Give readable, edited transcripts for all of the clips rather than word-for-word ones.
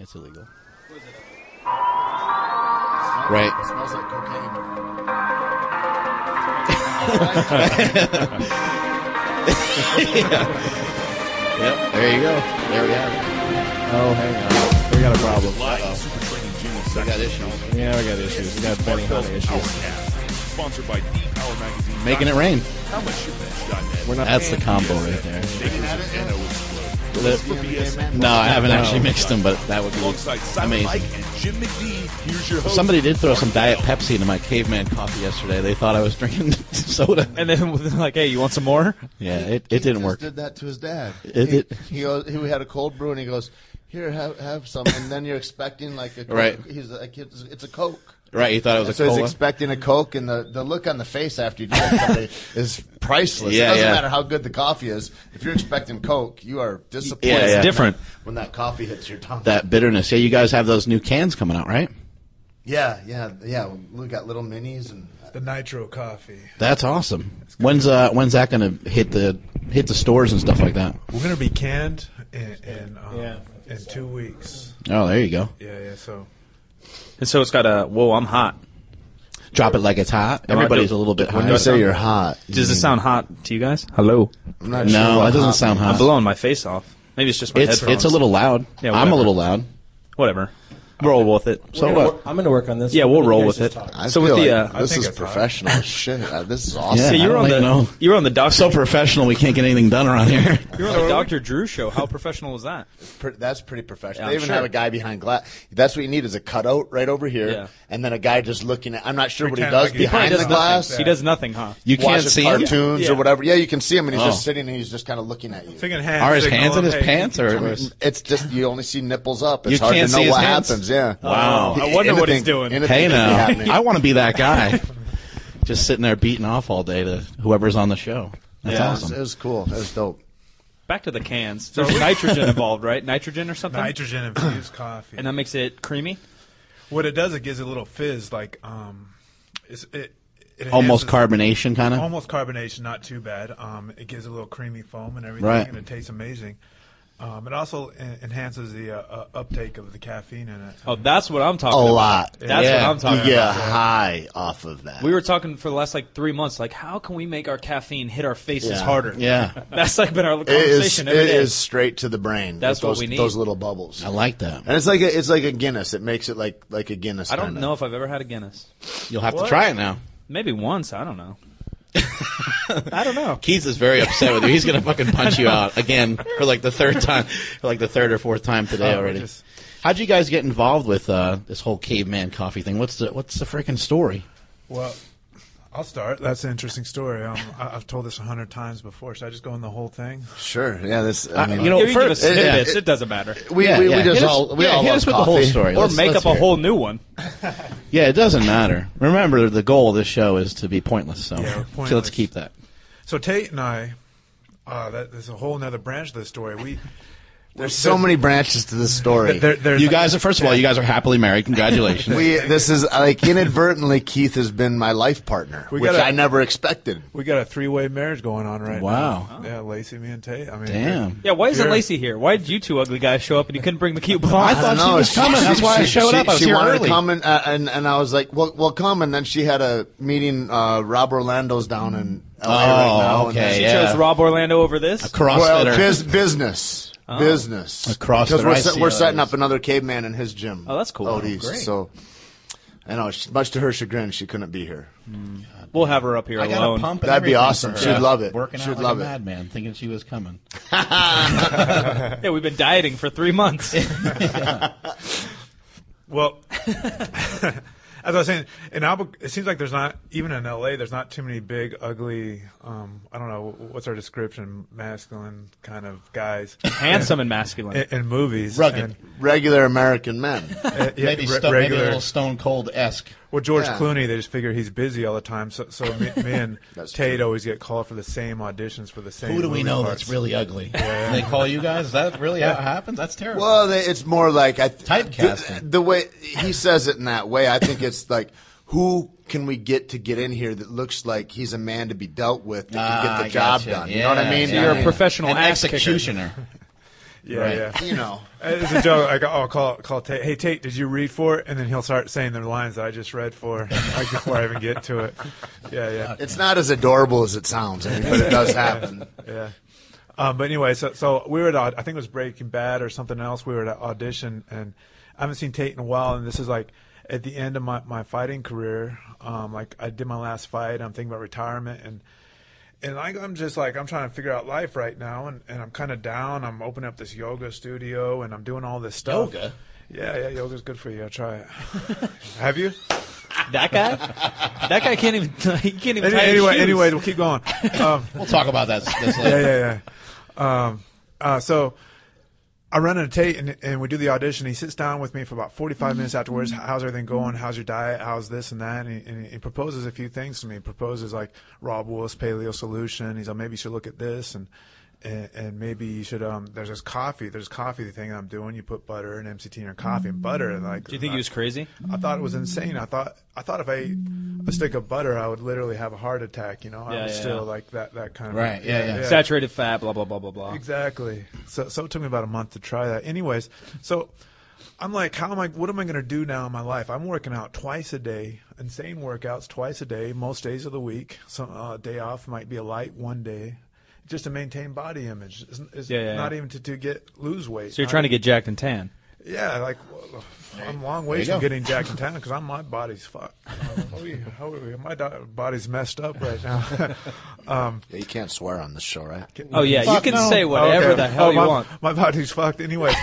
It's illegal. Right. It smells like cocaine. Yep. There you go. There we have it. Oh, hang on. We got a problem. We got issues. Yeah, we got issues. We got Benny Hunter issues. Sponsored by D-Power Magazine. Making it rain. We're not That's the combo right there. No, I haven't actually mixed them, but that would be amazing. Jim McD, here's your host. Somebody did throw some Diet Pepsi into my caveman coffee yesterday. They thought I was drinking soda. And then like, hey, you want some more? Yeah, it didn't Just work. did that to his dad. He He had a cold brew, and he goes, "Here, have some." And then you're expecting like a Coke. Right. He's like, "It's a Coke." Right, you thought it was So a he's cola? expecting a Coke, and the look on the face after you do something is priceless. Yeah, it doesn't yeah. matter how good the coffee is. If you're expecting Coke, you are disappointed. Yeah, yeah. Different. when that coffee hits your tongue. That bitterness. Yeah, you guys have those new cans coming out, right? Yeah. We got little minis and The Nitro Coffee. That's awesome. When's that going to hit the stores and stuff like that? We're going to be canned in 2 weeks. Oh, there you go. Yeah, so. And so it's got a, whoa, I'm hot. Drop it like it's hot. Am I Everybody's dope? a little bit when high. you say you're hot, Does it sound hot to you guys? Hello? I'm not No, sure what that doesn't hot sound means. hot. I'm blowing my face off. Maybe it's just my It's headphones. a little loud. Yeah, I'm a whatever. little loud. Whatever. Roll with it. So what? I'm going to work on this. Yeah, we'll You roll guys with just it. talk. I So feel with the, like this think is it's hot. professional as shit. This is Yeah, awesome. you were I on don't the know. you were on the Dr. So professional, we can't get anything done around here. you were on the Dr. Drew show. How professional was that? That's pretty professional. Yeah, They I'm even sure. have a guy behind glass. That's what you need is a cutout right over here, Yeah. and then a guy just looking at. I'm not sure what he Pretend does like he behind does the nothing. glass. He does nothing, huh? You can't Watches see him? cartoons Yeah. or whatever. Yeah, you can see him, and he's Oh. just sitting and he's just kind of looking at you. Thinking hand Are his signal, hands in his hey, pants? you Or can- It's just you only see nipples up. It's You hard can't to know see his what hands? happens. Yeah. Wow. I wonder what he's doing. Anything Hey could be now, happening. I want to be that guy. Just sitting there beating off all day to whoever's on the show. That's Yeah. awesome. It was cool. It was dope. Back to the cans. There's nitrogen involved, right? Nitrogen or something? Nitrogen infused coffee. And that makes it creamy? What it does, it gives it a little fizz, like it Almost enhances- carbonation, kind of. Almost carbonation, not too bad. It gives a little creamy foam and everything, Right. and it tastes amazing. It also enhances the uptake of the caffeine in it. Oh, that's what I'm talking A about. lot. That's Yeah. what I'm talking You get about. high off of that. We were talking for the last 3 months, how can we make our caffeine hit our faces Yeah. harder? Yeah, That's been our It conversation is, every it day. is straight to the brain. That's with what those, we need. Those little bubbles. I like that. And it's like a Guinness. It makes it like a Guinness. I don't kinda. know if I've ever had a Guinness. You'll have to try it now. Maybe once. I don't know. I don't know. Keith is very upset with you. He's gonna fucking punch you out again for the third time, for the third or fourth time today already. just- How'd you guys get involved with this whole caveman coffee thing? What's the freaking story? Well, I'll start. That's an interesting story. I've told this 100 times before. Should I just go in the whole thing? Sure. Yeah. This. I mean, you know, You can give us first- snippets. It doesn't matter. we Yeah, we yeah. just Hit us- all we yeah, all hit love us with coffee. the whole story. Or Let's make up hear a it. whole new one. Yeah, it doesn't matter. Remember, the goal of this show is to be pointless. So, Yeah, so pointless. let's keep that. So Tate and I, there's a whole other branch of the story. There's so many branches to this story. There's You guys are first of all, you guys are happily married. Congratulations. This is inadvertently Keith has been my life partner, We which gotta- I never expected. We got a 3-way marriage going on right Wow. now. Yeah, Lacey, me, and Tate. I mean, Damn. Yeah, why isn't You're- Lacey here? Why did you two ugly guys show up and you couldn't bring the cute blonde? I thought she was coming. That's why I showed up. I was she here wanted early. to come, and I was like, well, come. And then she had a meeting. Rob Orlando's down in LA right now. and okay, She yeah. chose Rob Orlando over this? Well, CrossFitter. business. Business. A CrossFitter, Because I see we're how setting that up is. another caveman in his gym. Oh, that's cool. Odie's. Great. So, I know, much to her chagrin, she couldn't be here. We'll have her up here I got a alone. pump. And That'd be everything awesome. for her. She'd love it. Working She'd out like love a it. madman, thinking she was coming. Yeah, we've been dieting for 3 months. Well, as I was saying, in it seems like there's not, even in LA, there's not too many big, ugly, I don't know, what's our description, masculine kind of guys Handsome and masculine. in movies. Rugged. And, Regular American men. yeah, Maybe a regular. little Stone Cold-esque. Well, George Yeah. Clooney, they just figure he's busy all the time. So me and That's Tate true. always get called for the same auditions for the same Who do we movie know parts. that's really ugly? They call you guys? Is that really how it happens? That's terrible. Well, it's more like Typecasting. The way he says it in that way, I think it's like, who can we get in here that looks like he's a man to be dealt with that can get the job done? You know what I mean? You're a professional An ass kicker. executioner. Yeah. You know. It's a joke. Like, I'll call Tate. Hey, Tate, did you read for it? And then he'll start saying the lines that I just read for, like before I even get to it. Yeah. It's not as adorable as it sounds, I mean, but it does happen. Yeah. But anyway, so we were at, I think it was Breaking Bad or something else. We were at an audition, and I haven't seen Tate in a while, and this is like at the end of my fighting career. Like I did my last fight. I'm thinking about retirement, and I'm just like, I'm trying to figure out life right now, and I'm kind of down. I'm opening up this yoga studio, and I'm doing all this stuff. Yoga? Yeah, yoga's good for you. Try it. Have you? That guy? That guy can't even. He can't even. tie his shoes. Anyway, we'll keep going. We'll talk about that this later. Yeah. So I run into Tate, and we do the audition. He sits down with me for about 45 minutes afterwards. How's everything going? How's your diet? How's this and that? And he proposes a few things to me. He proposes like Rob Willis Paleo Solution. He's like, maybe you should look at this, and maybe you should. There's this coffee. There's a coffee thing that I'm doing. You put butter and MCT in your coffee and butter. And like, Do you think he was crazy? I thought it was insane. I thought if I ate a stick of butter, I would literally have a heart attack. You know, I was still like that kind of Right. Yeah. Saturated fat. Blah blah blah blah blah. Exactly. So it took me about a month to try that. Anyways, so I'm like, what am I going to do now in my life? I'm working out twice a day, insane workouts twice a day, most days of the week. So day off might be a light one day, just to maintain body image. It's not even to lose weight. So you're trying to get jacked and tan. Yeah, like I'm a long way from getting jacked and tan because my body's fucked. My body's messed up right now. Yeah, you can't swear on this show, right? Oh yeah, you can say whatever the hell you want. My body's fucked anyway.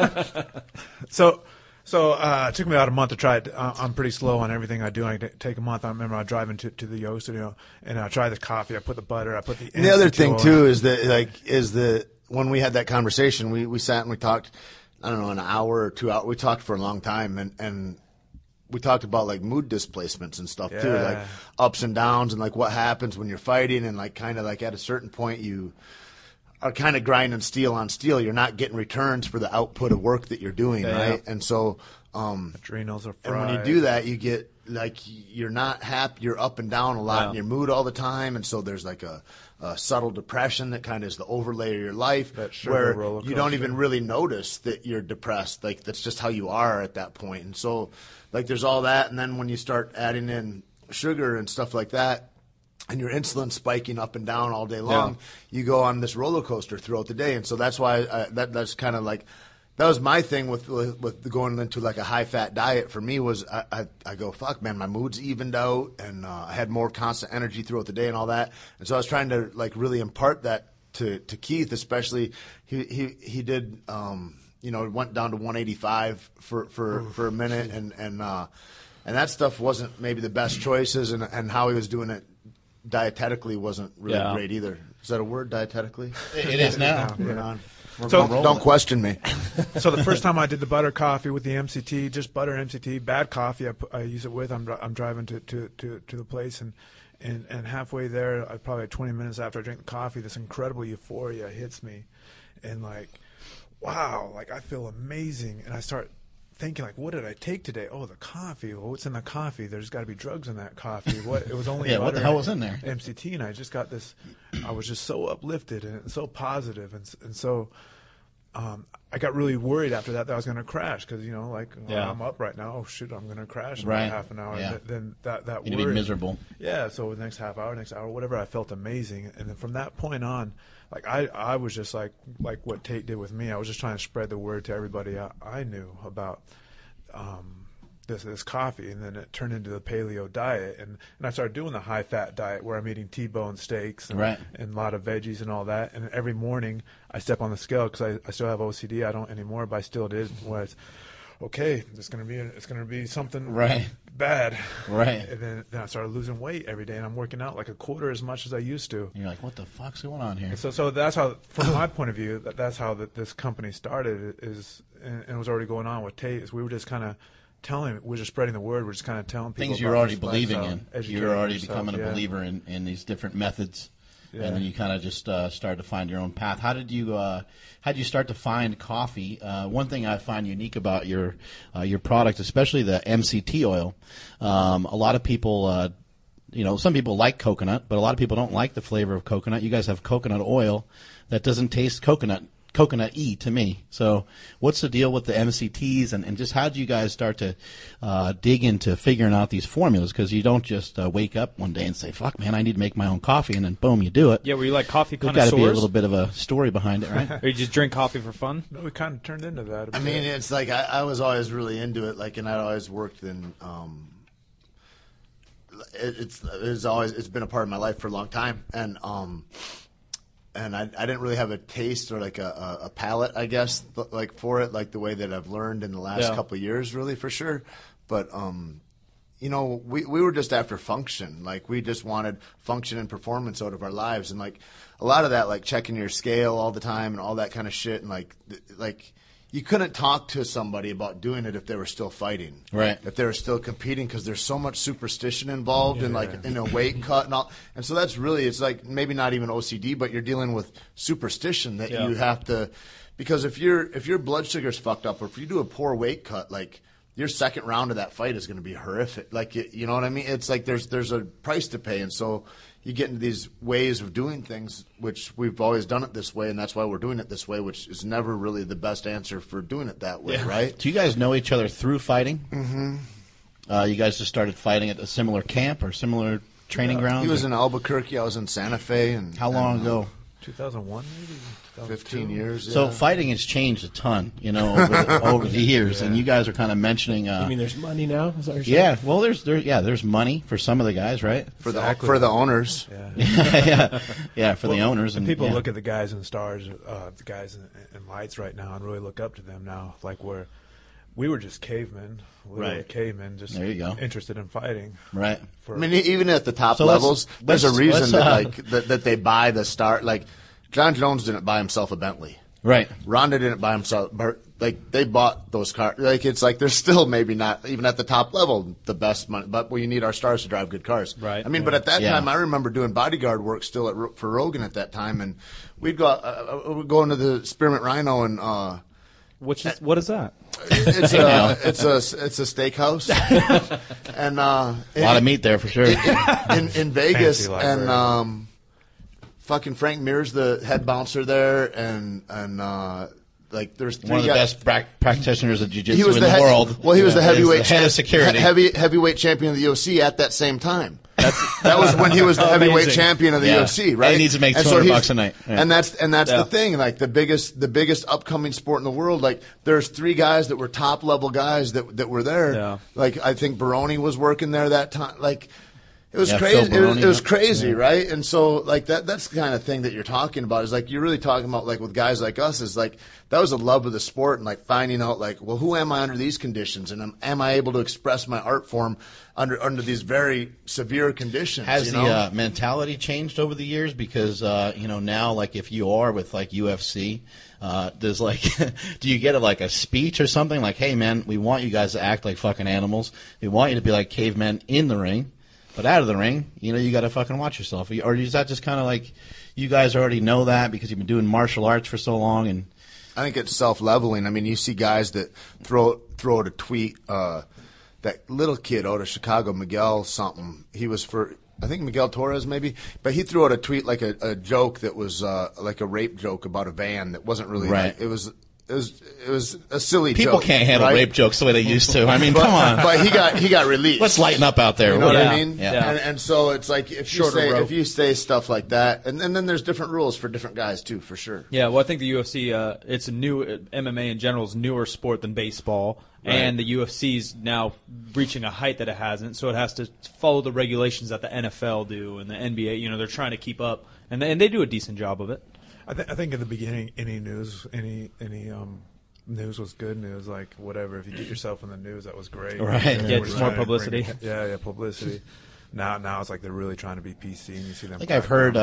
So it took me about a month to try it. I'm pretty slow on everything I do. I take a month. I remember I was driving to the yoga studio, and I tried the coffee. I put the butter. I put the. And the other thing too is that when we had that conversation, we sat and we talked. I don't know, an hour or 2 hours. We talked for a long time, and we talked about like mood displacements and stuff too, like ups and downs, and like what happens when you're fighting, and like kind of like at a certain point you are kind of grinding steel on steel. You're not getting returns for the output of work that you're doing, right? And so adrenals are fried. And when you do that, you get like you're not happy. You're up and down a lot in your mood all the time, and so there's like a subtle depression that kind of is the overlay of your life, where you don't even really notice that you're depressed. Like that's just how you are at that point. And so, like there's all that, and then when you start adding in sugar and stuff like that, and your insulin spiking up and down all day long, you go on this roller coaster throughout the day. And so that's why that's kind of like. That was my thing with going into like a high fat diet. For me was I go, fuck man, my mood's evened out, and I had more constant energy throughout the day and all that. And so I was trying to like really impart that to Keith, especially he did went down to 185 for a minute, and that stuff wasn't maybe the best choices, and how he was doing it dietetically wasn't really great either. Is that a word, dietetically? It is now. So don't question me. So the first time I did the butter coffee with the MCT, just butter MCT, bad coffee. I use it with. I'm driving to the place, and halfway there, probably 20 minutes after I drink the coffee, this incredible euphoria hits me, and like, wow, like I feel amazing, and I start thinking like, what did I take today? Oh, the coffee. Well, what's in the coffee? There's got to be drugs in that coffee. What? It was only butter what the hell was in there? MCT, and I just got this. I was just so uplifted and so positive, and so. I got really worried after that I was going to crash because I'm up right now. Oh shit, I'm going to crash in about half an hour. Yeah. Then that you'd be miserable. Yeah. So the next half hour, whatever, I felt amazing. And then from that point on, like I was just like what Tate did with me. I was just trying to spread the word to everybody I knew about this coffee, and then it turned into the paleo diet, and I started doing the high fat diet where I'm eating T-bone steaks and a lot of veggies and all that. And every morning I step on the scale because I still have OCD. I don't anymore, but I still did. Was okay. It's gonna be something bad. Right. And then I started losing weight every day, and I'm working out like a quarter as much as I used to. And you're like, what the fuck's going on here? So that's how, from my point of view, that's how this company started. And it was already going on with Tate. Is we were just kind of. We're just spreading the word. We're just kind of telling people things you're already believing in. You're already becoming a believer in these different methods, and then you kind of just started to find your own path. How did you start to find coffee? One thing I find unique about your product, especially the MCT oil, a lot of people, some people like coconut, but a lot of people don't like the flavor of coconut. You guys have coconut oil that doesn't taste coconut coconut to me. So what's the deal with the MCTs, and just how did you guys start to dig into figuring out these formulas? Because you don't just wake up one day and say, fuck, man, I need to make my own coffee, and then boom, you do it. Yeah, were you like coffee connoisseurs? There's got to be a little bit of a story behind it, right? Or you just drink coffee for fun? No, we kind of turned into that. I mean, it's like I was always really into it, like, and I always worked in it's been a part of my life for a long time, and I didn't really have a taste or like a palate, I guess, like for it, like the way that I've learned in the last couple of years, really, for sure. But you know, we were just after function, like we just wanted function and performance out of our lives, and like a lot of that, like checking your scale all the time and all that kind of shit, and like you couldn't talk to somebody about doing it if they were still fighting, right? If they were still competing, because there's so much superstition involved in like in a weight cut and all. And so that's really, it's like maybe not even OCD, but you're dealing with superstition that you have to, because if your blood sugar's fucked up, or if you do a poor weight cut, like your second round of that fight is going to be horrific. Like you know what I mean? It's like there's a price to pay, and so you get into these ways of doing things, which we've always done it this way, and that's why we're doing it this way, which is never really the best answer for doing it that way, right? Do you guys know each other through fighting? Mm-hmm. You guys just started fighting at a similar camp or similar training ground? He was in Albuquerque, I was in Santa Fe. And how long ago? 2001, maybe? 15 years. Yeah. So fighting has changed a ton, you know, over the years, and you guys are kind of mentioning. You mean there's money now? Is that what you're saying? Well, there's money for some of the guys, right? For the owners. Yeah, for the owners. And people look at the guys in Stars, the guys in Lights right now, and really look up to them now. Like we were just cavemen, cavemen, just there you go. Interested in fighting, right? I mean, even at the top levels, there's a reason that they buy the star. Like John Jones didn't buy himself a Bentley, right? Ronda didn't buy himself. Like they bought those cars. Like it's like they're still maybe not even at the top level the best money, but you need our stars to drive good cars, right? I mean, but at that time, I remember doing bodyguard work still for Rogan at that time, and we'd go into the Spearmint Rhino and. What is that? It's a steakhouse, and a lot of meat there for sure. in Vegas, and fucking Frank Mir's the head bouncer there, and like there's three one of the guys. best practitioners of jiu-jitsu in the world. Well, he was the heavyweight head of security, heavyweight champion of the UFC at that same time. That was when he was the heavyweight champion of the UFC, right? And he needs to make $200 a night, and that's the thing. Like the biggest upcoming sport in the world. Like there's three guys that were top level guys that were there. Yeah. Like I think Baroni was working there that time. Like it was crazy. It was crazy, right? And so like that's the kind of thing that you're talking about. Is like you're really talking about like with guys like us. Is like that was a love of the sport and like finding out like, well, who am I under these conditions, and am I able to express my art form under these very severe conditions? Has the mentality changed over the years? Because now like if you are with like UFC, does like do you get a speech or something like, hey man, we want you guys to act like fucking animals. We want you to be like cavemen in the ring. But out of the ring, you got to fucking watch yourself. Or is that just kind of like you guys already know that because you've been doing martial arts for so long? And I think it's self-leveling. I mean, you see guys that throw out a tweet. That little kid out of Chicago, Miguel something. He was I think Miguel Torres maybe, but he threw out a tweet like a joke that was like a rape joke about a van that wasn't really right. It was a silly People joke. People can't handle rape jokes the way they used to. I mean, come on. But he got released. Let's lighten up out there. You know what I mean? Yeah. And so it's like if you say stuff like that, and then there's different rules for different guys too, for sure. Yeah, well, I think the UFC, it's a new MMA in general is a newer sport than baseball, right. And the UFC's now reaching a height that it hasn't, so it has to follow the regulations that the NFL do and the NBA. They're trying to keep up, and they do a decent job of it. I think in the beginning, any news news was good news. Like whatever, if you get yourself in the news, that was great. Right, yeah, just more publicity. Publicity. Now it's like they're really trying to be PC, and you see them. I think I've heard.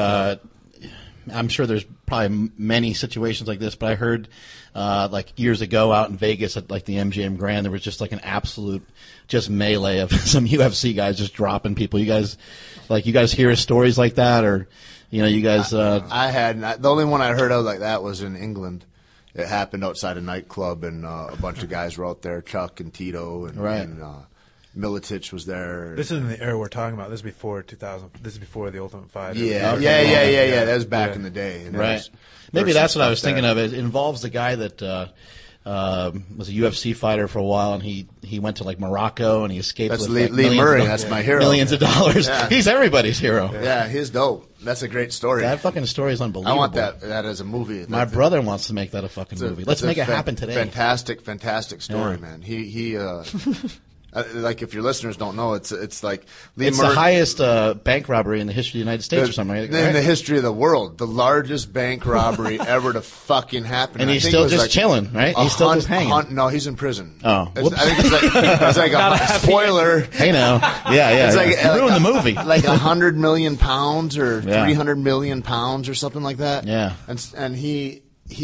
I'm sure there's probably many situations like this, but I heard like years ago out in Vegas at like the MGM Grand, there was just like an absolute just melee of some UFC guys just dropping people. You guys hear stories like that, or? You guys. I had the only one I heard of like that was in England. It happened outside a nightclub, and a bunch of guys were out there, Chuck and Tito, and right. And, Miletich was there. This is in the era we're talking about. This is before 2000. This is before the Ultimate Fighter. Yeah. That was back in the day. Right. Maybe that's what I was thinking of. It involves the guy that was a UFC fighter for a while, and he went to like Morocco and he escaped. That's with Lee Murray. That's my hero. Millions of dollars. Yeah. He's everybody's hero. Yeah, he's dope. That's a great story. That fucking story is unbelievable. I want that as a movie. My brother wants to make that a fucking movie. Let's make it happen today. Fantastic story, man. He like if your listeners don't know, it's like it's the highest bank robbery in the history of the United States or something, right? In the history of the world, the largest bank robbery ever to fucking happen. And he's still just chilling, right? He's still just hanging. No, he's in prison. Oh, I think it's like a spoiler. Hey, now, yeah. It's like you ruined the movie. Like 100 million pounds or 300 million pounds or something like that. Yeah, and he's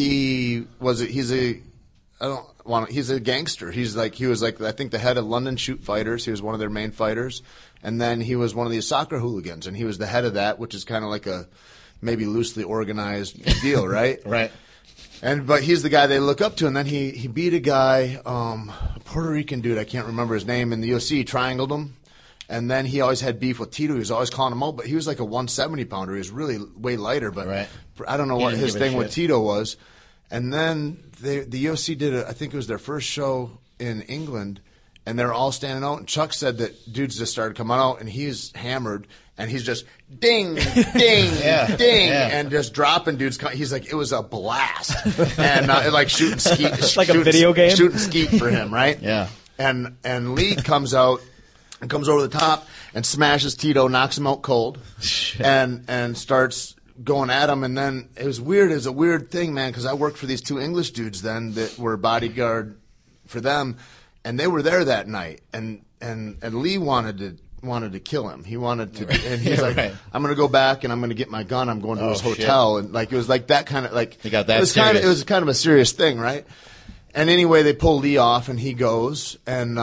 a gangster. He was like I think the head of London Shoot Fighters. He was one of their main fighters, and then he was one of these soccer hooligans, and he was the head of that, which is kind of like a maybe loosely organized deal, right? Right. But he's the guy they look up to, and then he beat a guy, a Puerto Rican dude. I can't remember his name in the UFC. He triangled him, and then he always had beef with Tito. He was always calling him out, but he was like a 170 pounder. He was really way lighter, but I don't know what his thing with Tito was. And then the UFC did I think it was their first show in England, and they're all standing out. And Chuck said that dudes just started coming out, and he's hammered, and he's just ding, ding, ding, and just dropping dudes. He's like, it was a blast, and like shooting skeet, it's like a video game, shooting skeet for him, right? Yeah. And Lee comes out and comes over the top and smashes Tito, knocks him out cold, and starts going at him. And then it was weird. It was a weird thing, man, because I worked for these two English dudes then that were bodyguard for them, and they were there that night. And Lee wanted to kill him. He wanted to, and he's like, I'm going to go back and I'm going to get my gun. I'm going to his hotel, and like it was like that kind of like he got that. It was kind of a serious thing, right? And anyway, they pull Lee off, and he goes, and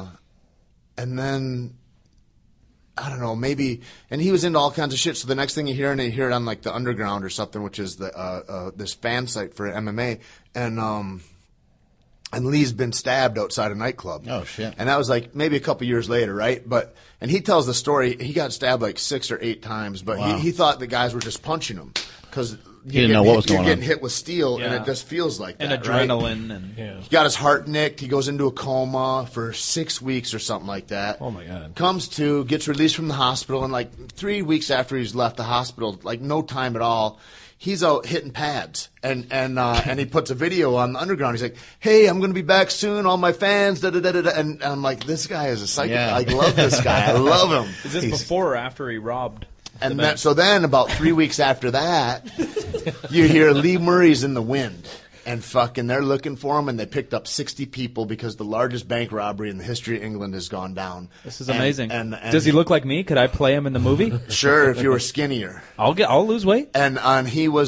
then. I don't know, maybe, and he was into all kinds of shit. So the next thing you hear it on like the Underground or something, which is the this fan site for MMA, and Lee's been stabbed outside a nightclub. Oh shit! And that was like maybe a couple years later, right? And he tells the story. He got stabbed like 6 or 8 times, but he thought the guys were just punching him because. He didn't know what was going on. You're getting hit with steel, and it just feels like that, and adrenaline, right? He got his heart nicked. He goes into a coma for 6 weeks or something like that. Oh my God! Comes to, gets released from the hospital, and like 3 weeks after he's left the hospital, like no time at all, he's out hitting pads, and he puts a video on the Underground. He's like, "Hey, I'm going to be back soon. All my fans, da da da da." And I'm like, this guy is a psycho. I love this guy. I love him. Is this before or after he robbed? And so then about 3 weeks after that, you hear Lee Murray's in the wind, and fucking they're looking for him, and they picked up 60 people because the largest bank robbery in the history of England has gone down. This is amazing. And does he look like me? Could I play him in the movie? Sure, if you were skinnier. I'll lose weight. And he was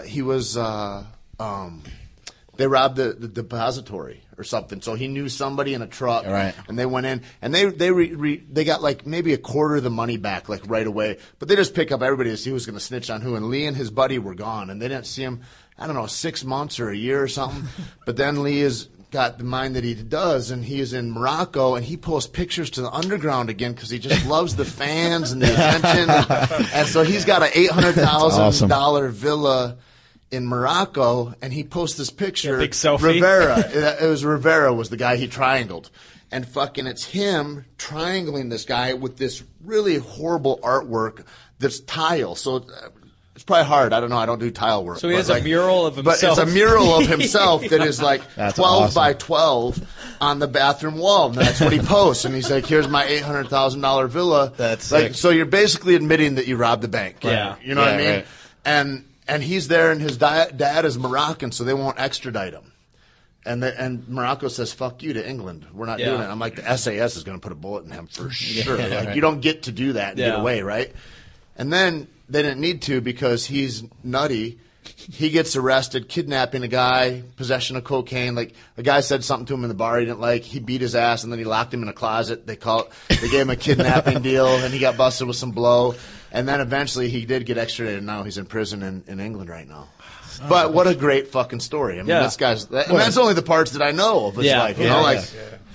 they robbed the depository or something. So he knew somebody in a truck, right? And they went in, and they got like maybe a quarter of the money back, like right away. But they just pick up everybody to see who's going to snitch on who. And Lee and his buddy were gone, and they didn't see him. I don't know, 6 months or a year or something. But then Lee has got the mind that he does, and he is in Morocco, and he posts pictures to the Underground again because he just loves the fans and the attention. And so he's got an $800,000 villa in Morocco, and he posts this picture. Big selfie. Rivera was the guy he triangled. And fucking it's him triangling this guy with this really horrible artwork that's tile. So it's probably hard. I don't know. I don't do tile work. So he has a mural of himself. But it's a mural of himself that is like 12 by 12 on the bathroom wall. And that's what he posts. And he's like, here's my $800,000 villa. That's like, so you're basically admitting that you robbed the bank. Right? Yeah. You know what I mean? Right. And he's there, and his dad is Moroccan, so they won't extradite him. And Morocco says, fuck you to England. We're not doing it. I'm like, the SAS is going to put a bullet in him for sure. Like, you don't get to do that and get away, right? And then they didn't need to because he's nutty. He gets arrested, kidnapping a guy, possession of cocaine. Like, a guy said something to him in the bar he didn't like. He beat his ass, and then he locked him in a closet. They gave him a kidnapping deal, and he got busted with some blow. And then eventually he did get extradited, and now he's in prison in England right now. But what a great fucking story. I mean, this guy's... that's only the parts that I know of his life, you know?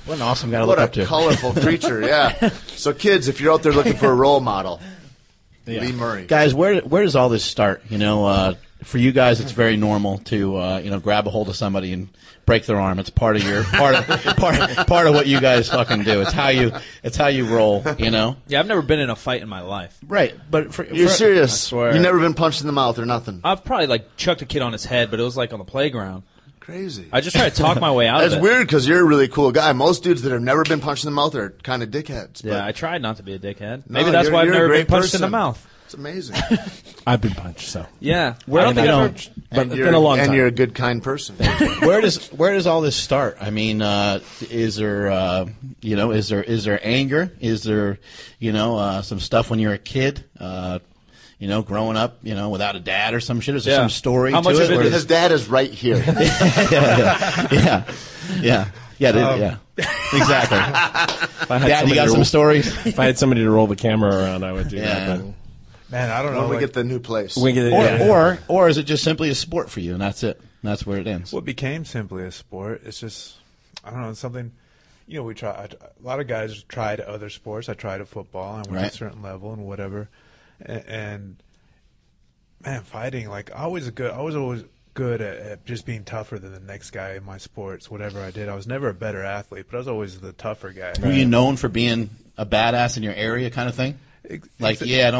What an awesome guy to look up to. What a colorful creature, yeah. So, kids, if you're out there looking for a role model, Lee Murray. Guys, where does all this start? For you guys, it's very normal to grab a hold of somebody and break their arm. It's part of your part of what you guys fucking do. It's how you roll. Yeah, I've never been in a fight in my life. Right, but you're serious. I swear. You've never been punched in the mouth or nothing. I've probably chucked a kid on his head, but it was on the playground. Crazy. I just try to talk my way out of it. That's weird because you're a really cool guy. Most dudes that have never been punched in the mouth are kind of dickheads. Yeah, I tried not to be a dickhead. Maybe that's why I've never been punched in the mouth. It's amazing. I've been punched, so. Yeah. But it's been a long time. And you're a good, kind person. Where does all this start? I mean, is there anger? Is there some stuff when you're a kid? Growing up, without a dad or some shit? Is there some story to it? His dad is right here. Yeah. Exactly. Dad, you got some stories? If I had somebody to roll the camera around, I would do that. But. Man, I don't know. When we get the new place. Or is it just simply a sport for you, and that's it? And that's where it ends. What became simply a sport? It's just, I don't know, it's something. We try. A lot of guys tried other sports. I tried football. I went to a certain level and whatever. And man, fighting. I was always good at just being tougher than the next guy in my sports. Whatever I did, I was never a better athlete, but I was always the tougher guy. Were you known for being a badass in your area, kind of thing? Keith,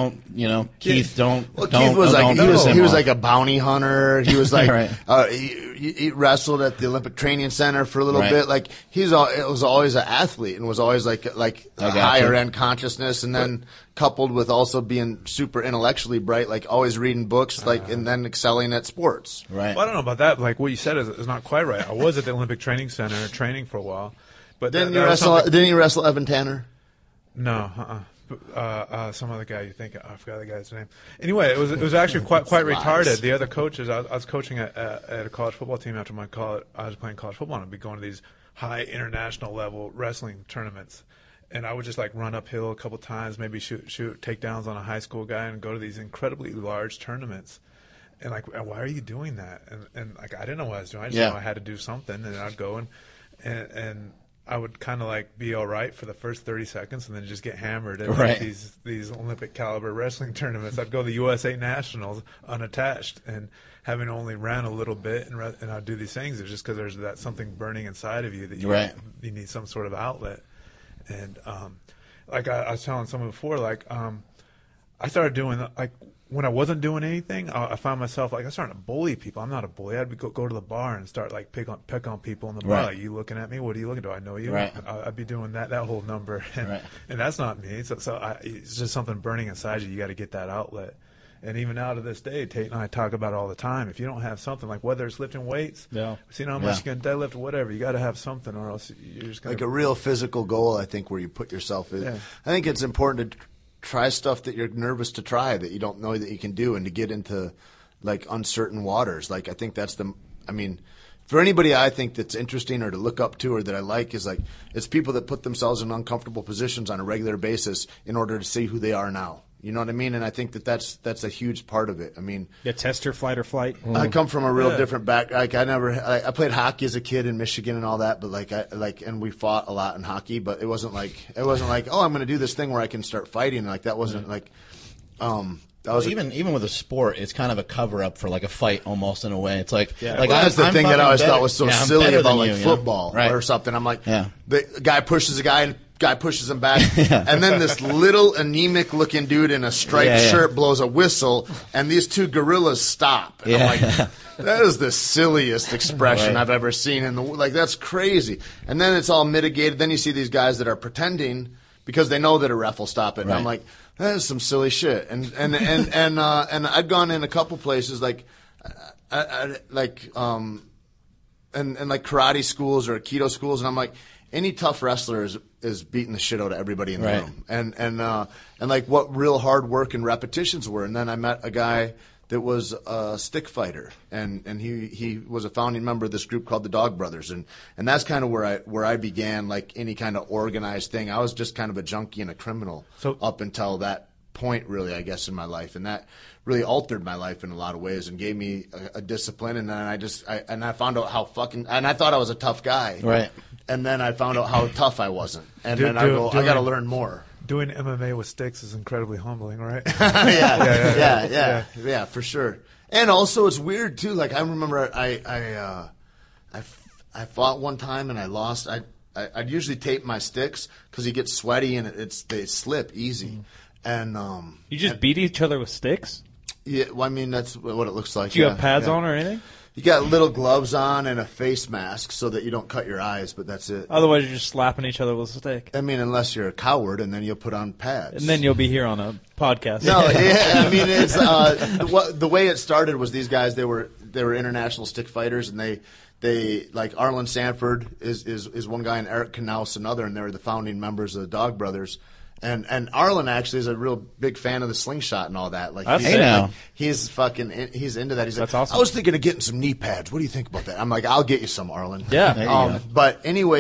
don't. Well, Keith was he was like a bounty hunter. He was like, he wrestled at the Olympic Training Center for a little bit. It was always an athlete and was always like a higher end consciousness, and then coupled with also being super intellectually bright, always reading books, and then excelling at sports. Right. Well, I don't know about that. What you said is not quite right. I was at the Olympic Training Center training for a while, but didn't you wrestle Evan Tanner? No. Some other guy you think I forgot the guy's name. Anyway, it was actually quite retarded. The other coaches, I was coaching at a college football team after my college. I was playing college football, and I'd be going to these high international level wrestling tournaments, and I would just run uphill a couple times, maybe shoot takedowns on a high school guy, and go to these incredibly large tournaments. And why are you doing that? And I didn't know what I was doing. I just knew I had to do something, and I'd go and I would kind of be all right for the first 30 seconds and then just get hammered at these Olympic caliber wrestling tournaments. I'd go to the USA Nationals unattached and having only ran a little bit, and I'd do these things. It's just because there's that something burning inside of you that you need some sort of outlet. And I was telling someone before, I started doing when I wasn't doing anything, I found myself I started to bully people. I'm not a bully. I'd go to the bar and start pick on people in the bar. You looking at me? What are you looking at? Do I know you? Right. I'd be doing that whole number, and that's not me. So it's just something burning inside you. You got to get that outlet. And even out of this day, Tate and I talk about it all the time. If you don't have something, whether it's lifting weights, seeing how much you can deadlift, whatever, you got to have something, or else you're just going a real physical goal. I think where you put yourself in. Yeah. I think it's important to try stuff that you're nervous to try, that you don't know that you can do, and to get into uncertain waters. I think that's for anybody I think that's interesting or to look up to or that I like is it's people that put themselves in uncomfortable positions on a regular basis in order to see who they are now. You know what I mean? And I think that's a huge part of it. Test your fight or flight. Mm-hmm. I come from a real different back. I played hockey as a kid in Michigan and all that, but and we fought a lot in hockey, but it wasn't like oh, I'm going to do this thing where I can start fighting. That wasn't even with a sport, it's kind of a cover up for a fight almost in a way. It's that's the thing that I always thought was so silly about football or something. I'm the guy pushes a guy and guy pushes him back, and then this little anemic-looking dude in a striped shirt blows a whistle, and these two gorillas stop. And I'm that is the silliest expression I've ever seen in the that's crazy. And then it's all mitigated. Then you see these guys that are pretending because they know that a ref will stop it. And I'm that is some silly shit. And I'd gone in a couple places and karate schools or Aikido schools, and I'm any tough wrestler is beating the shit out of everybody in the room, and what real hard work and repetitions were. And then I met a guy that was a stick fighter, and he was a founding member of this group called the Dog Brothers, and that's kind of where I began any kind of organized thing. I was just kind of a junkie and a criminal up until that point, really, I guess, in my life, and that really altered my life in a lot of ways and gave me a discipline. And then I found out how and I thought I was a tough guy, right? and then I found out how tough I wasn't, and then I got to learn more. Doing MMA with sticks is incredibly humbling, right? yeah, for sure. And also, it's weird too. Like I remember, I fought one time and I lost. I'd usually tape my sticks because you get sweaty and they slip easy. And you just beat each other with sticks? Yeah, well, I mean that's what it looks like. Do you have pads on or anything? You got little gloves on and a face mask so that you don't cut your eyes, but that's it. Otherwise, you're just slapping each other with a stick. I mean, unless you're a coward, and then you'll put on pads. And then you'll be here on a podcast. No, yeah, I mean, it's the way it started was these guys. They were international stick fighters, and they like Arlen Sanford is one guy, and Eric Knaus another, and they were the founding members of the Dog Brothers. And Arlen actually is a real big fan of the slingshot and all that. Like, he's into that. He's like, that's awesome. I was thinking of getting some knee pads. What do you think about that? I'm like, I'll get you some, Arlen. Yeah. But anyway,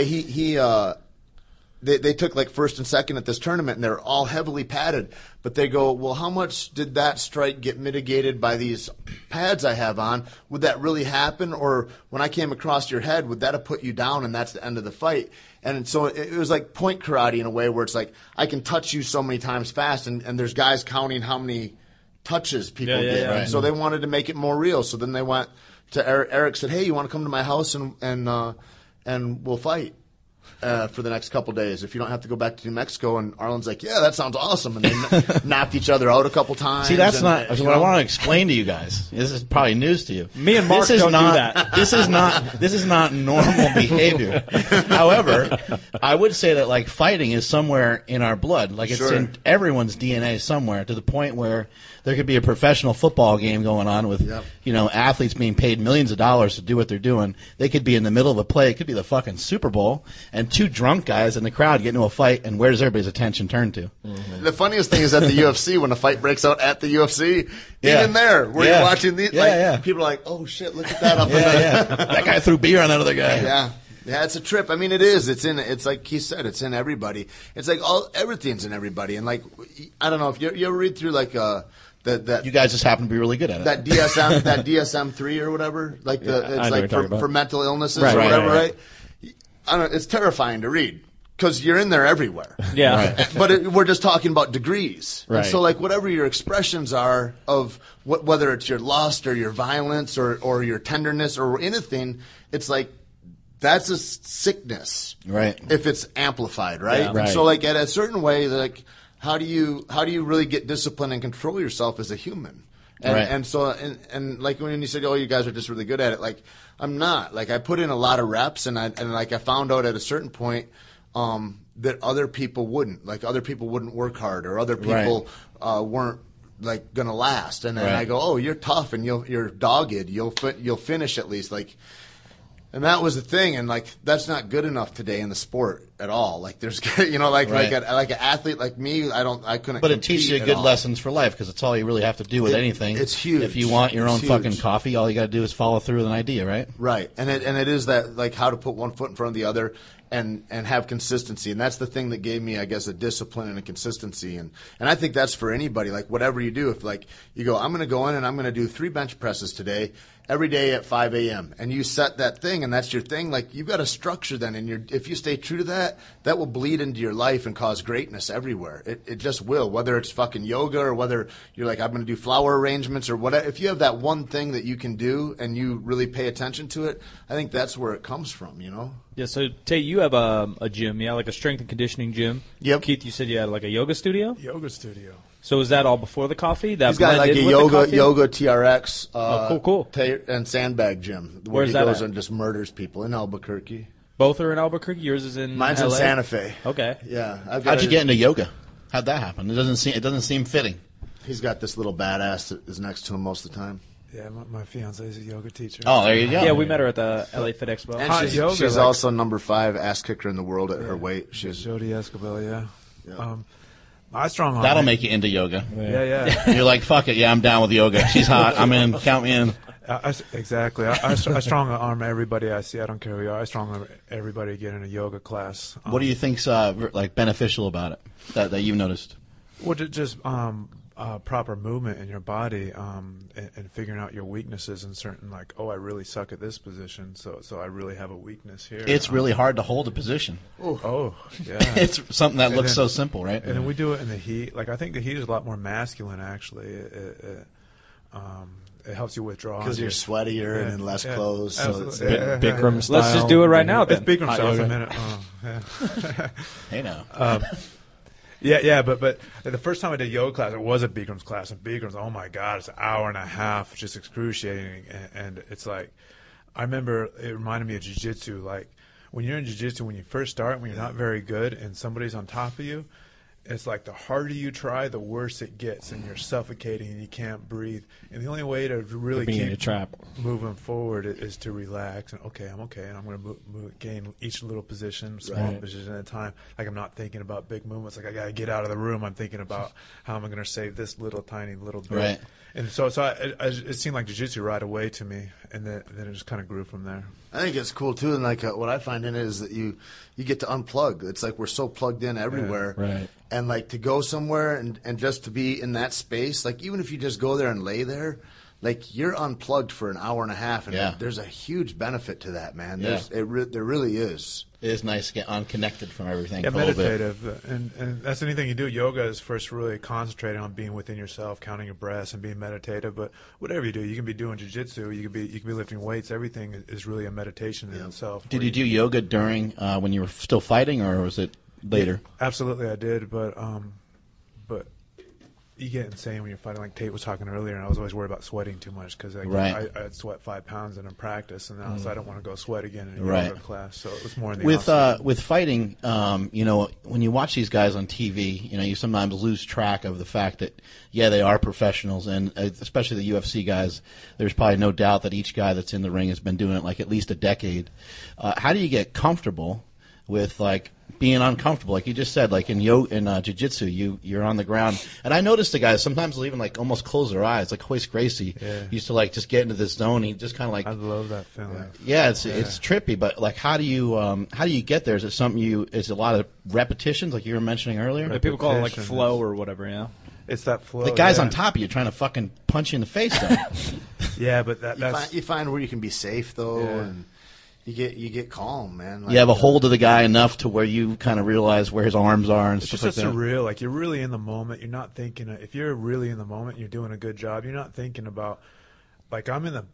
they took like first and second at this tournament, and they're all heavily padded. But they go, well, how much did that strike get mitigated by these pads I have on? Would that really happen? Or when I came across your head, would that have put you down, and that's the end of the fight? And so it was like point karate in a way where it's like I can touch you so many times fast, and there's guys counting how many touches people get. Yeah, right. So they wanted to make it more real. So then they went to Eric. Eric said, hey, you want to come to my house and we'll fight for the next couple days if you don't have to go back to New Mexico. And Arlen's like, yeah, that sounds awesome. And they knocked each other out a couple times. See, that's not what I want to explain to you guys. This is probably news to you. Me and Mark don't do that. This is not normal behavior. However, I would say that like fighting is somewhere in our blood. Like it's in everyone's DNA somewhere, to the point where there could be a professional football game going on with athletes being paid millions of dollars to do what they're doing. They could be in the middle of a play. It could be the fucking Super Bowl, and two drunk guys in the crowd get into a fight, and where does everybody's attention turn to? Mm-hmm. The funniest thing is at the UFC, when a fight breaks out at the UFC, even there, where you're watching these, people are like, oh shit, look at that up in there. That guy threw beer on that other guy. Yeah, it's a trip. I mean, it is. It's like he said, it's in everybody. It's like everything's in everybody. And like, I don't know if you ever read through like that you guys just happen to be really good at it. That DSM-3 or whatever, like it's like for mental illnesses or whatever, right? I don't know, it's terrifying to read because you're in there everywhere. Yeah. Right. But we're just talking about degrees. Right. And so like whatever your expressions are of whether it's your lust or your violence or your tenderness or anything, it's like that's a sickness. Right. If it's amplified, right? Yeah. Right. So like at a certain way, like how do you really get disciplined and control yourself as a human? And so like when you said, oh, you guys are just really good at it, like I'm not. Like I put in a lot of reps, and I found out at a certain point that other people wouldn't. Like other people wouldn't work hard, or other people weren't like gonna last. And then I go, oh, you're tough, and you're dogged. You'll finish at least. Like. And that was the thing, and like that's not good enough today in the sport at all. Like there's, like an athlete like me, I couldn't. But it teaches you good lessons for life because it's all you really have to do with anything. It's huge. If you want your own fucking coffee, all you got to do is follow through with an idea, right? Right, and it is that like how to put one foot in front of the other. And have consistency, and that's the thing that gave me, I guess, a discipline and a consistency, and I think that's for anybody. Like whatever you do, if like you go, I'm going to go in and I'm going to do 3 bench presses today, every day at 5 a.m. and you set that thing, and that's your thing. Like you've got a structure then, and if you stay true to that, that will bleed into your life and cause greatness everywhere. It just will. Whether it's fucking yoga or whether you're like I'm going to do flower arrangements or whatever. If you have that one thing that you can do and you really pay attention to it, I think that's where it comes from. Yeah, so Tate, you have a gym, like a strength and conditioning gym. Yep. Keith, you said you had like a yoga studio? Yoga studio. So is that all before the coffee? He's got like a yoga TRX cool. And sandbag gym where Where's he that goes at? and just murders people in Albuquerque. Both are in Albuquerque? Yours is in Mine's LA? in Santa Fe. Okay. Yeah. How'd you get into yoga? How'd that happen? It doesn't seem fitting. He's got this little badass that is next to him most of the time. Yeah, my fiance is a yoga teacher. Oh, there you go. Yeah, we met her at the LA Fit Expo. And she's also number 5 ass kicker in the world at her weight. She's Jody Escobar, yeah. My strong arm. That'll make you into yoga. Yeah. You're like, fuck it, yeah, I'm down with yoga. She's hot. I'm in. Count me in. Exactly. I strong arm everybody I see. I don't care who you are. I strong arm everybody to get in a yoga class. What do you think's like beneficial about it that you've noticed? Well, just proper movement in your body, and figuring out your weaknesses in certain, like, I really suck at this position, so I really have a weakness here. It's really hard to hold a position. Oh, yeah. It's something that looks so simple, right? And then we do it in the heat. Like, I think the heat is a lot more masculine, actually. It helps you withdraw. Because you're sweatier and in less clothes. So it's, Bikram style. Let's just do it right now, then. It's Bikram style for a minute. Hey, now. Yeah, but the first time I did yoga class, it was a Bikram's class, and Bikram's, oh my God, it's an hour and a half, just excruciating, and it's like, I remember it reminded me of jiu-jitsu. Like, when you're in jiu-jitsu, when you first start, when you're not very good, and somebody's on top of you, it's like the harder you try, the worse it gets, and you're suffocating and you can't breathe. And the only way to really keep moving forward is to relax and I'm okay, and I'm going to gain each little position, small position at a time. Like, I'm not thinking about big movements. Like, I got to get out of the room. I'm thinking about how am I going to save this little tiny little bit. Right. And so it seemed like jiu-jitsu right away to me, and then it just kind of grew from there. I think it's cool too, and like what I find in it is that you get to unplug. It's like we're so plugged in everywhere, right? And like to go somewhere and just to be in that space, like even if you just go there and lay there, like you're unplugged for an hour and a half, and there's a huge benefit to that, man. Yeah. There really is. It is nice to get unconnected from everything. Yeah, for meditative, a little bit. And that's anything you do. Yoga is first really concentrating on being within yourself, counting your breaths, and being meditative. But whatever you do, you can be doing jiu-jitsu, you can be lifting weights. Everything is really a meditation in itself. Did you do yoga during when you were still fighting, or was it later? Yeah, absolutely, I did. But you get insane when you're fighting. Like Tate was talking earlier, and I was always worried about sweating too much because I'd sweat 5 pounds in practice, and now so I don't want to go sweat again in a yoga class. So it was more in the with fighting. When you watch these guys on TV, you sometimes lose track of the fact that they are professionals, and especially the UFC guys. There's probably no doubt that each guy that's in the ring has been doing it like at least a decade. How do you get comfortable with like being uncomfortable, like you just said, like in jiu-jitsu, you're on the ground, and I noticed the guys sometimes will even like almost close their eyes, like Hoist Gracie used to like just get into this zone. He just kind of like I love that feeling. It's trippy, but like how do you get there? Is it something is it a lot of repetitions, like you were mentioning earlier? Yeah, people call it like flow or whatever. Yeah, it's that flow. The guy's on top of you trying to fucking punch you in the face. Yeah, but that's you find where you can be safe though, and you get calm, man. Like, you have a hold of the guy enough to where you kind of realize where his arms are and stuff like that. It's just surreal. Like, you're really in the moment. You're not thinking. If you're really in the moment, you're doing a good job. You're not thinking about, like, I'm on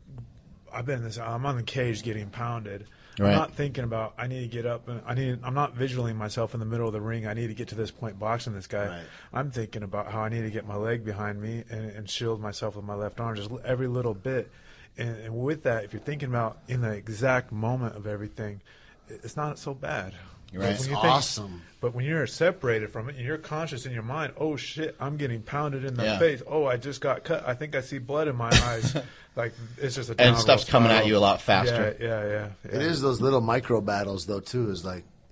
the cage getting pounded. Right. I'm not thinking about I need to get up and I'm not visualizing myself in the middle of the ring. I need to get to this point boxing this guy. Right. I'm thinking about how I need to get my leg behind me and shield myself with my left arm, just every little bit. And with that, if you're thinking about in the exact moment of everything, it's not so bad. Right. It's awesome. But when you're separated from it and you're conscious in your mind, oh, shit, I'm getting pounded in the face. Oh, I just got cut. I think I see blood in my eyes. Like, it's just a and stuff's coming at you a lot faster. Yeah. It is those little micro battles, though, too, is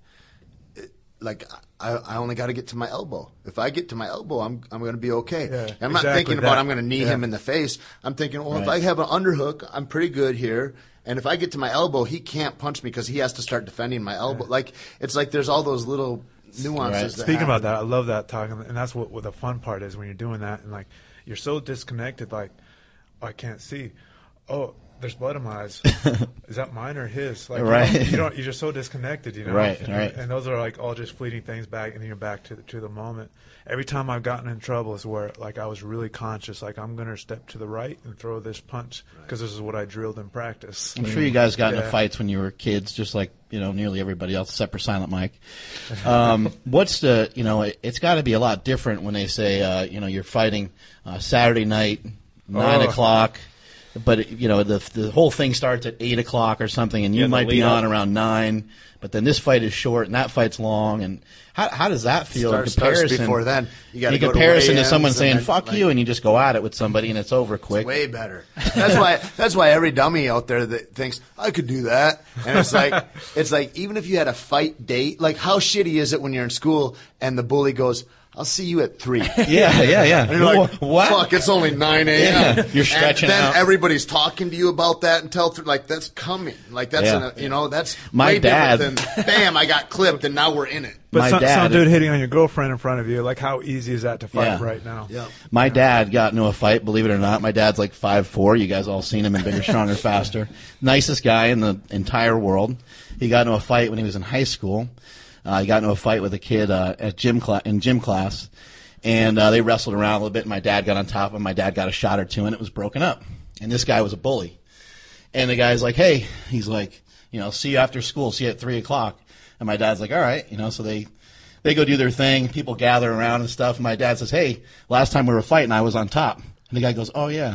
like I only got to get to my elbow. If I get to my elbow, I'm going to be okay. Yeah, I'm not thinking about I'm going to knee him in the face. I'm thinking, well, if I have an underhook, I'm pretty good here. And if I get to my elbow, he can't punch me because he has to start defending my elbow. Like, it's like there's all those little nuances. Right. Speaking about that, I love that talking, and that's what the fun part is when you're doing that, and like you're so disconnected. Like, I can't see. Oh, there's blood in my eyes. Is that mine or his? Like, right. You're just so disconnected, Right. And those are like all just fleeting things back, and then you're back to the moment. Every time I've gotten in trouble is where like I was really conscious. Like, I'm gonna step to the right and throw this punch because this is what I drilled in practice. I'm sure you guys got into fights when you were kids, just like nearly everybody else, except for Silent Mike. What's the it's got to be a lot different when they say you're fighting Saturday night, 9 o'clock. But the whole thing starts at 8 o'clock or something, and you might be on around 9. But then this fight is short, and that fight's long. And how does that feel in comparison? Starts before then. You comparison to someone saying "fuck you" and you just go at it with somebody and it's over quick. It's way better. That's why every dummy out there that thinks I could do that, and it's like even if you had a fight date, like how shitty is it when you're in school and the bully goes, I'll see you at 3. Yeah. And you're like, what? Fuck, it's only 9 a.m. Yeah. You're stretching and then out. everybody's talking to you about that until like that's coming. Like that's that's my way dad. different than bam, I got clipped and now we're in it. But my dad, some dude hitting on your girlfriend in front of you, like how easy is that to fight right now? Yeah. My dad got into a fight, believe it or not. My dad's like 5'4". You guys all seen him in Bigger, Stronger, Faster. Nicest guy in the entire world. He got into a fight when he was in high school. He got into a fight with a kid in gym class, and they wrestled around a little bit. And my dad got on top of him. My dad got a shot or two, and it was broken up. And this guy was a bully. And the guy's like, hey, he's like, see you after school. See you at 3:00. And my dad's like, all right, so they go do their thing. People gather around and stuff. And my dad says, hey, last time we were fighting, I was on top. And the guy goes, oh, yeah.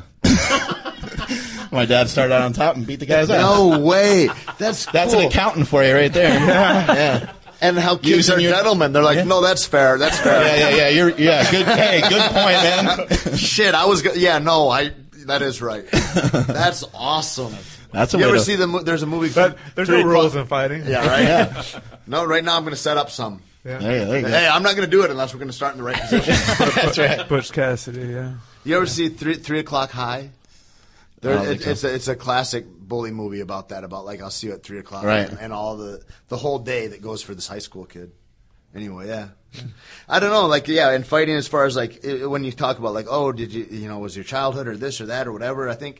My dad started out on top and beat the guy's ass. No way. That's cool. an accountant for you right there. Yeah. And how kids are gentlemen. They're like, no, that's fair. That's fair. Yeah. Good. Hey, good point, man. Shit, that is right. That's awesome. That's a you way ever to... see there's a movie. But there's no rules in fighting. Yeah, right. Yeah. No, right now I'm going to set up some. Yeah. There you go. Hey, I'm not going to do it unless we're going to start in the right position. That's right. Butch Cassidy. Yeah. You ever see 3:00 High? It's a classic bully movie about that. About like I'll see you at 3:00, right? And all the whole day that goes for this high school kid. Anyway, yeah. I don't know, and fighting as far as like when you talk about like, oh, did you was your childhood or this or that or whatever. I think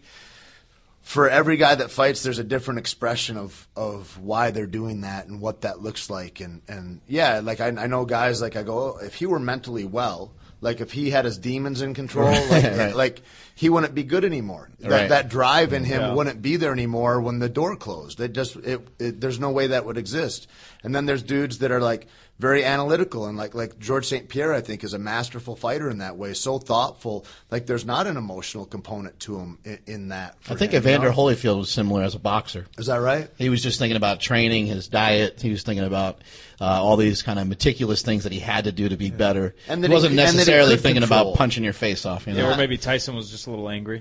for every guy that fights, there's a different expression of why they're doing that and what that looks like. And yeah, like I know guys like I go, if he were mentally well. Like if he had his demons in control, like he wouldn't be good anymore. That drive in him wouldn't be there anymore when the door closed. There's no way that would exist. And then there's dudes that are like very analytical and like George St. Pierre, I think, is a masterful fighter in that way. So thoughtful. Like there's not an emotional component to him in that. I think Evander Holyfield was similar as a boxer. Is that right? He was just thinking about training, his diet. He was thinking about all these kind of meticulous things that he had to do to be better. And he wasn't necessarily thinking about punching your face off. Yeah, or maybe Tyson was just a little angry.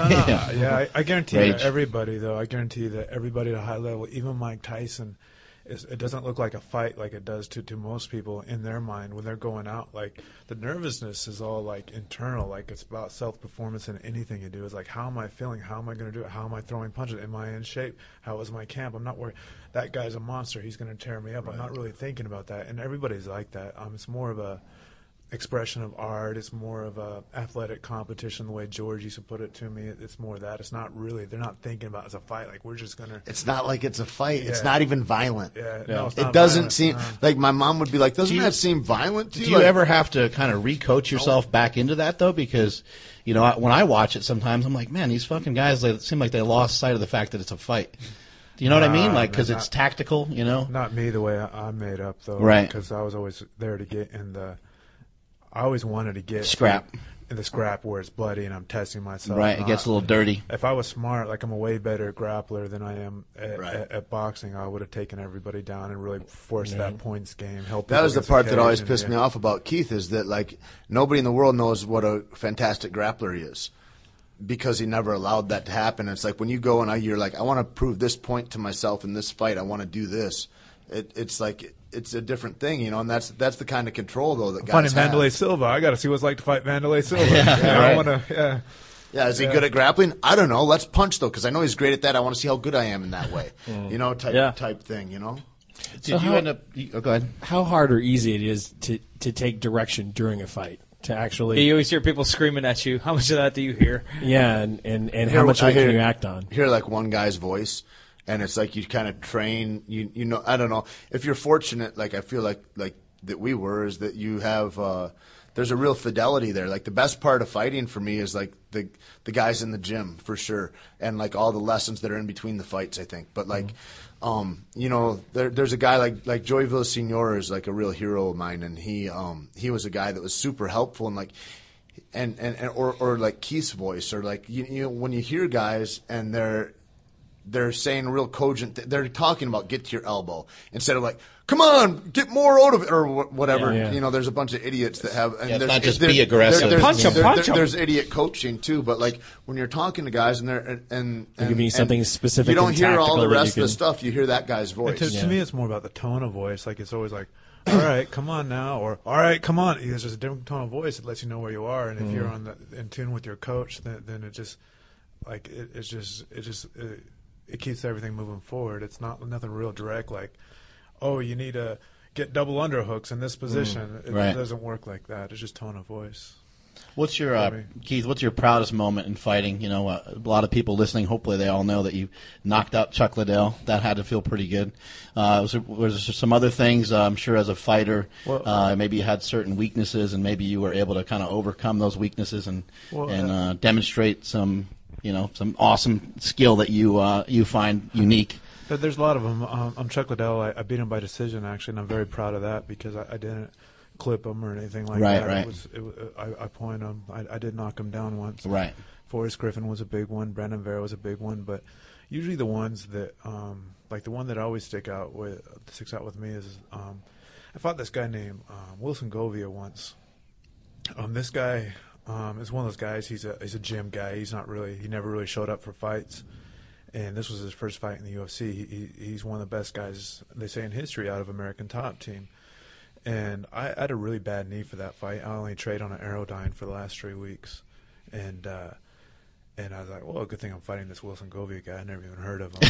No. I guarantee that everybody, though. I guarantee that everybody at a high level, even Mike Tyson, it doesn't look like a fight like it does to most people in their mind when they're going out. Like the nervousness is all like internal. Like it's about self-performance in anything you do. It's like, how am I feeling? How am I going to do it? How am I throwing punches? Am I in shape? How was my camp? I'm not worried. That guy's a monster. He's going to tear me up. I'm not really thinking about that. And everybody's like that. It's more of a expression of art. It's more of a athletic competition, the way George used to put it to me. It's more that. It's not really, they're not thinking about it as a fight. Like, we're just going to. It's not like it's a fight. Yeah. It's not even violent. Yeah. No, it's not it doesn't violent. seem, like my mom would be like, doesn't that seem violent to you? Do you ever have to kind of re-coach yourself back into that, though? Because, when I watch it sometimes, I'm like, man, these fucking guys, they seem like they lost sight of the fact that it's a fight. Do you know what I mean? Like, because it's tactical, Not me the way I'm made up, though. Right. Because I was always there to get in I always wanted to get scrap in the scrap where it's bloody and I'm testing myself. Right, it gets a little dirty. If I was smart, like I'm a way better grappler than I am at boxing, I would have taken everybody down and really forced that points game. That was the part that always pissed me off about Keith is that like nobody in the world knows what a fantastic grappler he is because he never allowed that to happen. It's like when you go and you're like, I want to prove this point to myself in this fight. I want to do this. It's like. It's a different thing, and that's the kind of control though that guys have. Vanderlei Silva. I got to see what it's like to fight Vanderlei Silva. I want to. Yeah, is he good at grappling? I don't know. Let's punch though, because I know he's great at that. I want to see how good I am in that way. Type thing. Did you end up? Go ahead. How hard or easy it is to take direction during a fight? To actually, you always hear people screaming at you. How much of that do you hear? Yeah, and how much can you act on? Hear like one guy's voice. And it's like you kind of train, I don't know. If you're fortunate, like I feel like that we were, is that you have, there's a real fidelity there. Like the best part of fighting for me is like the guys in the gym for sure. And like all the lessons that are in between the fights, I think. But like, there's a guy like Joey Villaseñor is like a real hero of mine. And he was a guy that was super helpful and like, or like Keith's voice or like, when you hear guys and they're saying real cogent. They're talking about get to your elbow instead of like, come on, get more out of it or whatever. Yeah. There's a bunch of idiots that have. And it's not just be aggressive. Punch him. There's idiot coaching too, but like when you're talking to guys and they're give me something specific. You don't hear all the rest of the stuff. You hear that guy's voice. To me, it's more about the tone of voice. Like it's always like, all right, come on now, or all right, come on. There's just a different tone of voice that lets you know where you are, and if you're in tune with your coach, then it just like it keeps everything moving forward. It's nothing real direct, like, oh, you need to get double underhooks in this position. It doesn't work like that. It's just tone of voice. What's your Keith? What's your proudest moment in fighting? A lot of people listening. Hopefully, they all know that you knocked out Chuck Liddell. That had to feel pretty good. Was there some other things? I'm sure as a fighter, maybe you had certain weaknesses, and maybe you were able to kind of overcome those weaknesses and demonstrate some awesome skill that you find unique. There's a lot of them. I'm Chuck Liddell. I beat him by decision, actually, and I'm very proud of that because I didn't clip him or anything like that. Right. I point him. I did knock him down once. Right. Forrest Griffin was a big one. Brandon Vera was a big one. But usually the ones that, like the one that always sticks out with me is I fought this guy named Wilson Govia once. This guy is one of those guys. He's a gym guy. He never really showed up for fights. And this was his first fight in the UFC. He's one of the best guys, they say, in history out of American Top Team. And I had a really bad knee for that fight. I only trained on an Aerodyne for the last 3 weeks. And I was like, well, good thing I'm fighting this Wilson Govia guy. I never even heard of him.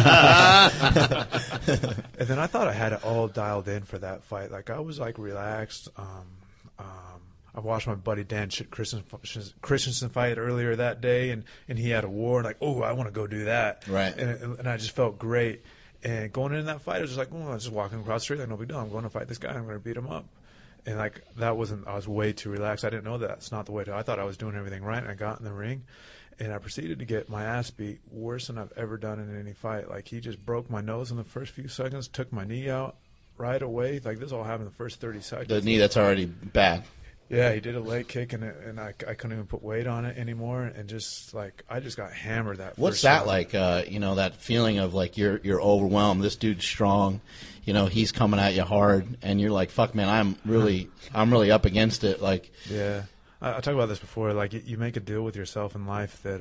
And then I thought I had it all dialed in for that fight. Like, I was, like, relaxed. I watched my buddy Dan Christensen fight earlier that day, and he had a war. And like, oh, I want to go do that. Right. And I just felt great. And going into that fight, I was just like, I was just walking across the street, like, no big deal. I'm going to fight this guy. I'm going to beat him up. And, like, I was way too relaxed. I didn't know that's not the way to. I thought I was doing everything right, and I got in the ring, and I proceeded to get my ass beat worse than I've ever done in any fight. Like, he just broke my nose in the first few seconds, took my knee out right away. Like, this all happened in the first 30 seconds. The knee that's already bad. Yeah, he did a leg kick, and I couldn't even put weight on it anymore, and just like I just got hammered that. What's first that shot. like? That feeling of like you're overwhelmed. This dude's strong. He's coming at you hard, and you're like, "Fuck, man, I'm really up against it." Like, yeah, I talked about this before. Like, you make a deal with yourself in life that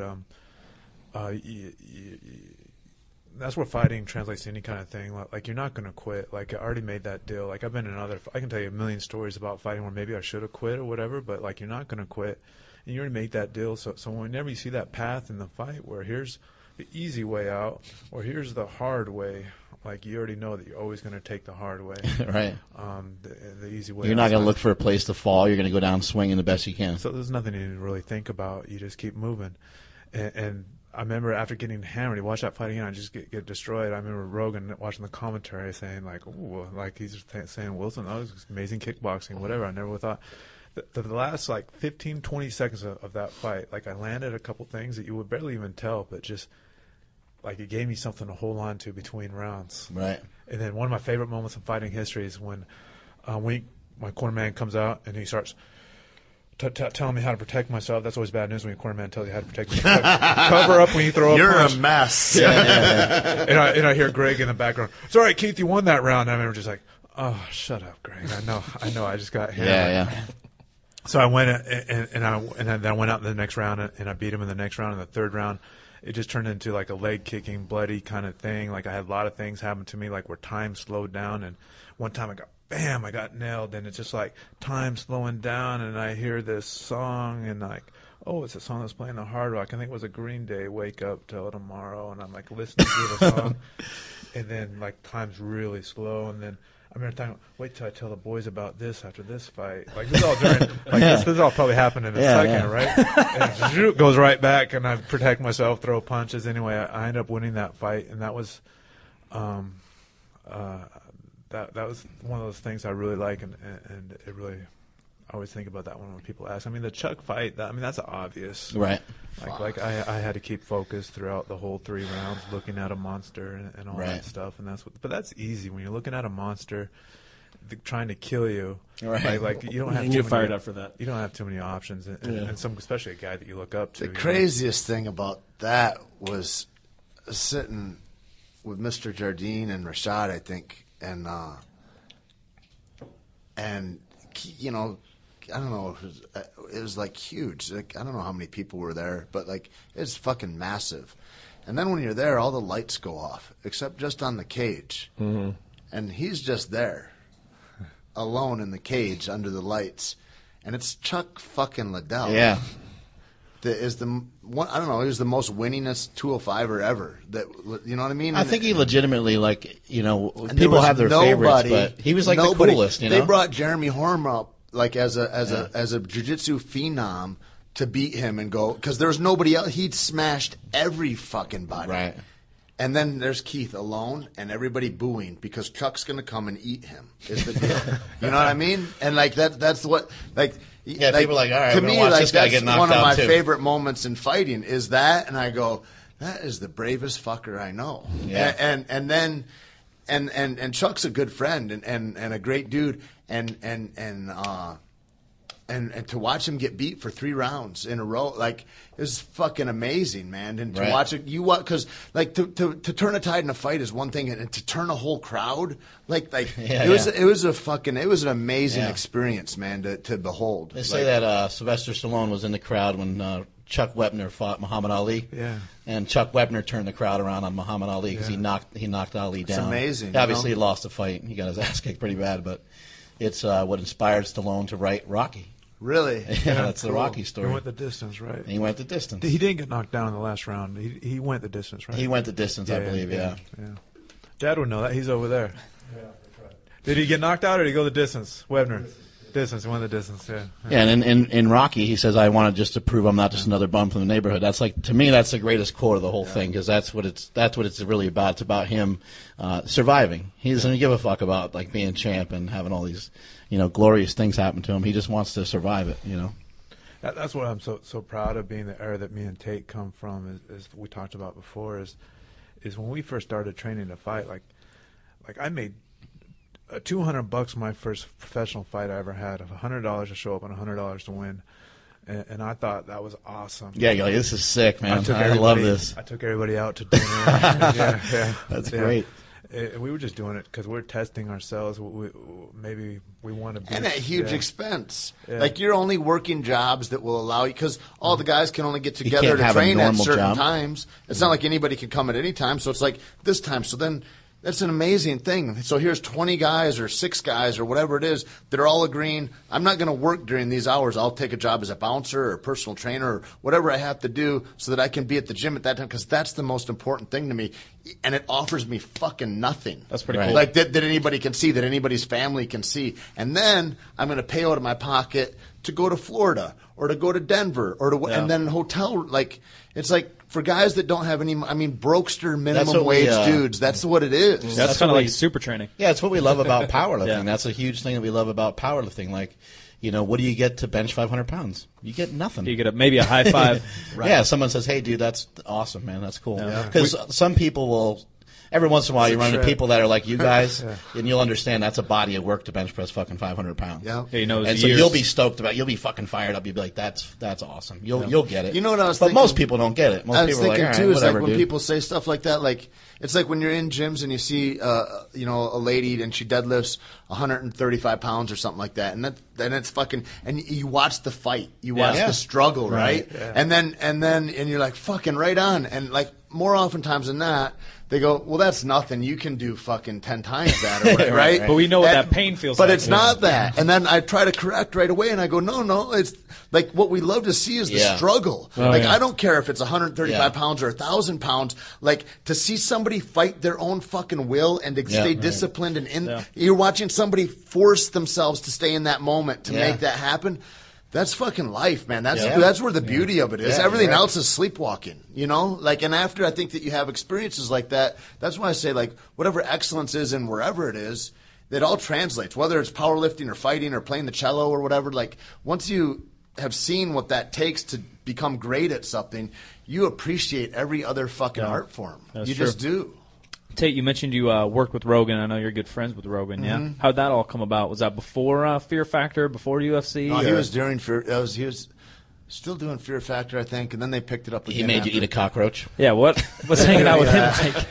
that's what fighting translates to any kind of thing. Like, you're not going to quit. Like, I already made that deal. Like, I've been in I can tell you a million stories about fighting where maybe I should have quit or whatever, but, like, you're not going to quit. And you already made that deal. So whenever you see that path in the fight where here's the easy way out or here's the hard way, like, you already know that you're always going to take the hard way. Right. The easy way. You're not going to look for a place to fall. You're going to go down swinging the best you can. So there's nothing you really think about. You just keep moving. And I remember after getting hammered, you watch that fight again, I just get destroyed. I remember Rogan watching the commentary saying, like, ooh, like he's saying, Wilson, that was amazing kickboxing, whatever. I never thought. The last, like, 15, 20 seconds of that fight, like, I landed a couple things that you would barely even tell, but just, like, it gave me something to hold on to between rounds. Right. And then one of my favorite moments in fighting history is when my cornerman comes out and he starts telling me how to protect myself. That's always bad news when your cornerman tells you how to protect yourself. Cover up when you throw You're a punch. a mess. Yeah. And I hear Greg in the background. It's all right, Keith, you won that round. And I remember just like, oh, shut up, Greg. I know. I just got hammered. Yeah. So I went and then I went out in the next round and I beat him in the next round. In the third round, it just turned into like a leg kicking, bloody kind of thing. Like, I had a lot of things happen to me, like where time slowed down. And one time I got nailed, and it's just like time slowing down, and I hear this song, and like, oh, it's a song that's playing the Hard Rock. I think it was a Green Day, Wake Up Till Tomorrow, and I'm like listening to the song, and then like time's really slow, and then I remember thinking, wait till I tell the boys about this after this fight. Like, this is all during, like, this all probably happened in a second, right? And it goes right back, and I protect myself, throw punches. Anyway, I ended up winning that fight, and that was, that was one of those things I really like, and it really, I always think about that one when people ask. I mean, the Chuck fight, that's obvious. Right. Like I had to keep focused throughout the whole 3 rounds, looking at a monster and all that stuff, and but that's easy when you're looking at a monster trying to kill you. Right. Like you don't have. You get fired up for that. You don't have too many options, and some, especially a guy that you look up to. The craziest thing about that was sitting with Mr. Jardine and Rashad, I think. And you know, I don't know, it was like huge. Like, I don't know how many people were there, but like, it's fucking massive. And then when you're there, all the lights go off, except just on the cage. Mm-hmm. And he's just there. alone in the cage under the lights, and it's Chuck fucking Liddell. Yeah. Is the one, I don't know, he was the most winningest 205er ever. That, you know what I mean? I think he legitimately, like, you know, people have their favorites, but he was like the coolest. You know, they brought Jeremy Horn up like as a jiu-jitsu phenom to beat him and go, because there was nobody else. He'd smashed every fucking body. Right. And then there's Keith alone, and everybody booing because Chuck's going to come and eat him. Is the deal? You know what I mean? And like that's what like. Yeah, like, people are like, all right, to me, like, that's one of my favorite moments in fighting is that, and I go, that is the bravest fucker I know. Yeah. And then Chuck's a good friend and a great dude, and to watch him get beat for 3 rounds in a row, like, it was fucking amazing, man. And to watch it, because like to turn a tide in a fight is one thing, and to turn a whole crowd, it was an amazing experience, man, to behold. They say that Sylvester Stallone was in the crowd when Chuck Wepner fought Muhammad Ali. Yeah. And Chuck Wepner turned the crowd around on Muhammad Ali because he knocked Ali down. It's amazing. Obviously, he lost the fight. He got his ass kicked pretty bad, but it's what inspired Stallone to write Rocky. Really? Yeah, that's the Rocky story. He went the distance, right? He went the distance. He didn't get knocked down in the last round. He went the distance, right? He went the distance, I believe, yeah. Dad would know that. He's over there. Yeah, that's right. Did he get knocked out or did he go the distance? Webner. Distance. He went the distance, yeah. Yeah, and in Rocky, he says, I wanted just to prove I'm not just another bum from the neighborhood. That's like, to me, that's the greatest quote of the whole thing, because that's what it's really about. It's about him surviving. He doesn't give a fuck about like being champ and having all these, you know, glorious things happen to him. He just wants to survive it, you know. That's what I'm so proud of, being the era that me and Tate come from, is we talked about before, is when we first started training to fight, like I made $200 my first professional fight I ever had, of $100 to show up and $100 to win, and I thought that was awesome. Yeah, you're like, this is sick, man. I love this. I took everybody out to dinner. yeah, that's great. We were just doing it because we're testing ourselves. Maybe we want to be. And at huge expense. Yeah. Like, you're only working jobs that will allow you, because all the guys can only get together to train at certain times. It's not like anybody can come at any time. So it's like this time. So then that's an amazing thing. So here's 20 guys or 6 guys or whatever it is that are all agreeing, I'm not going to work during these hours. I'll take a job as a bouncer or a personal trainer or whatever I have to do so that I can be at the gym at that time, because that's the most important thing to me. And it offers me fucking nothing. That's pretty cool. Like that anybody can see, that anybody's family can see. And then I'm going to pay out of my pocket to go to Florida or to go to Denver or to and then hotel. Like, it's like, for guys that don't have any, I mean, brokester minimum wage dudes, that's what it is. That's kind of like super training. Yeah, it's what we love about powerlifting. Yeah. That's a huge thing that we love about powerlifting. Like, you know, what do you get to bench 500 pounds? You get nothing. You get maybe a high five. Right. Yeah, someone says, hey, dude, that's awesome, man. That's cool. Because some people will... Every once in a while, you run into people that are like you guys, and you'll understand that's a body of work to bench press fucking 500 pounds. Yeah, he knows. And so you'll be stoked about. You'll be fucking fired up. You'll be like, "That's awesome." You'll get it. You know what I was thinking? But most people don't get it. Most I was people thinking are like, too, is whatever, like when dude. people say stuff like that, like it's like when you're in gyms and you see, you know, a lady and she deadlifts 135 pounds or something like that, and then it's fucking, and you watch the fight, you watch the struggle, right? Yeah. And then you're like, fucking right on, and like more oftentimes than not, they go, well, that's nothing. You can do fucking 10 times that, or whatever, right? But we know what that pain feels like. But it's not that. And then I try to correct right away, and I go, no, it's like what we love to see is the struggle. I don't care if it's 135 pounds or 1,000 pounds. Like, to see somebody fight their own fucking will and to stay disciplined, and you're watching somebody force themselves to stay in that moment to make that happen. That's fucking life, man. That's where the beauty of it is. Everything else is sleepwalking, you know? Like, and after I think that you have experiences like that, that's why I say, like, whatever excellence is in wherever it is, it all translates. Whether it's powerlifting or fighting or playing the cello or whatever, like, once you have seen what that takes to become great at something, you appreciate every other fucking art form. You just do. Tate, you mentioned you worked with Rogan. I know you're good friends with Rogan. Yeah, how'd that all come about? Was that before Fear Factor, before UFC? No, he was during Fear. He was still doing Fear Factor, I think, and then they picked it up again. He made you eat a cockroach. Yeah, what was hanging out with him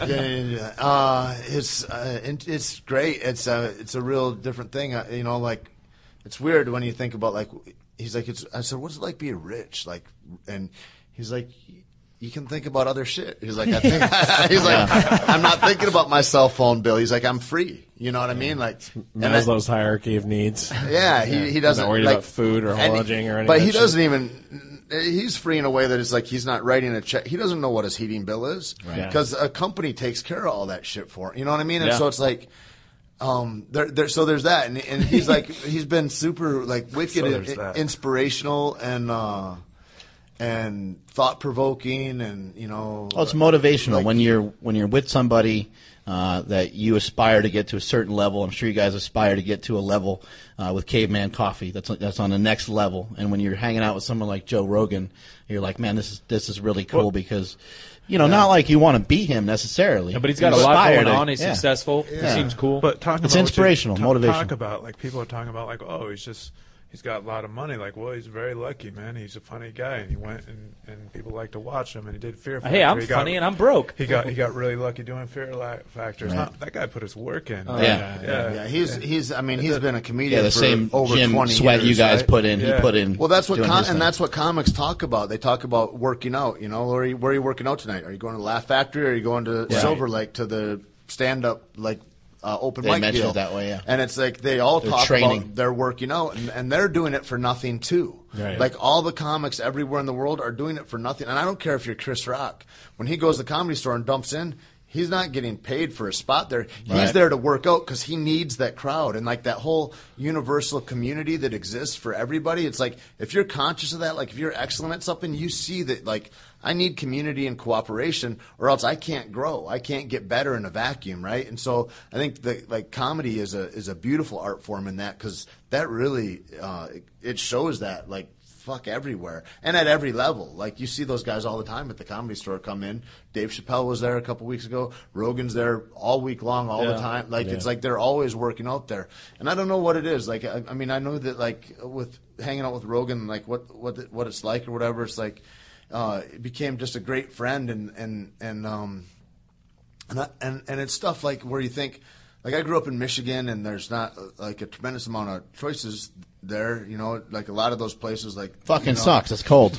like? It's great. It's a real different thing. You know, like, it's weird when you think about, like, he's like, I said, what's it like being rich? Like, and he's like, you can think about other shit. He's like, I'm not thinking about my cell phone bill. He's like, I'm free. You know what I mean? Like Maslow's hierarchy of needs. Yeah, he doesn't worry about food or lodging or anything. But he doesn't even. He's free in a way that it's like he's not writing a check. He doesn't know what his heating bill is because a company takes care of all that shit for him. You know what I mean? And so it's like. So there's that, and he's like he's been super like wicked, inspirational, and thought provoking, and Well, it's motivational like, when you're with somebody that you aspire to get to a certain level. I'm sure you guys aspire to get to a level with Caveman Coffee. That's on the next level. And when you're hanging out with someone like Joe Rogan, you're like, man, this is really cool because. Not like you want to beat him necessarily. Yeah, but he's got a lot going on. He's successful. Yeah. He seems cool. But it's inspirational, motivational. Talk about like people are talking about like, oh, he's got a lot of money. Like, well, he's very lucky, man. He's a funny guy, and he went and people like to watch him, and he did Fear Factor. Hey, I'm funny and I'm broke. He got really lucky doing Fear Factor. Right. That guy put his work in. Yeah. He's been a comedian the for same over gym 20 sweat years. You guys right? put in. He put in. Well, that's what comics talk about. They talk about working out. Where are you working out tonight? Are you going to Laugh Factory? Or are you going to Silver Lake to the stand up like? Open mic deal. It that way, yeah. And it's like they all talk about they're working out, and they're doing it for nothing too. Right. Like all the comics everywhere in the world are doing it for nothing. And I don't care if you're Chris Rock. When he goes to the Comedy Store and dumps in, he's not getting paid for a spot there. He's there to work out because he needs that crowd and like that whole universal community that exists for everybody. It's like if you're conscious of that, like if you're excellent at something, you see that like I need community and cooperation or else I can't grow. I can't get better in a vacuum, right? And so I think that like comedy is a beautiful art form in that because that really it shows that like fuck everywhere and at every level. Like you see those guys all the time at the Comedy Store come in. Dave Chappelle was there a couple weeks ago. Rogan's there all week long, all the time. Like it's like they're always working out there. And I don't know what it is. Like I mean I know that like with hanging out with Rogan, like what it's like or whatever. It's like it became just a great friend and it's stuff like where you think like I grew up in Michigan and there's not like a tremendous amount of choices there, like a lot of those places like fucking sucks. It's cold.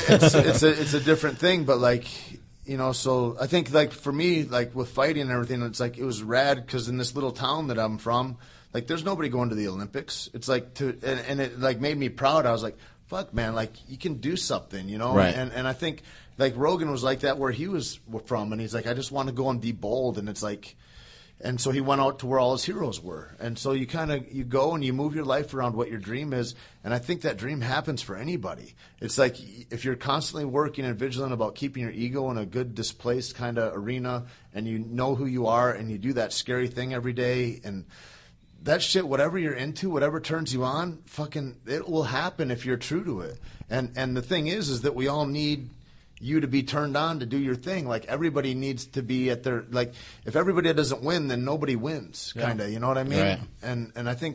It's a different thing, but like so I think like for me like with fighting and everything, it's like it was rad because in this little town that I'm from, like there's nobody going to the Olympics. It's like and it like made me proud. I was like, fuck man, like you can do something, Right. And I think like Rogan was like that where he was from, and he's like, I just want to go and be bold, and it's like. And so he went out to where all his heroes were. And so you go and you move your life around what your dream is. And I think that dream happens for anybody. It's like if you're constantly working and vigilant about keeping your ego in a good displaced kind of arena and you know who you are and you do that scary thing every day and that shit, whatever you're into, whatever turns you on, fucking it will happen if you're true to it. And the thing is that we all need you to be turned on to do your thing. Like everybody needs to be at their like if everybody doesn't win then nobody wins kind of, you know what I mean? Right. And I think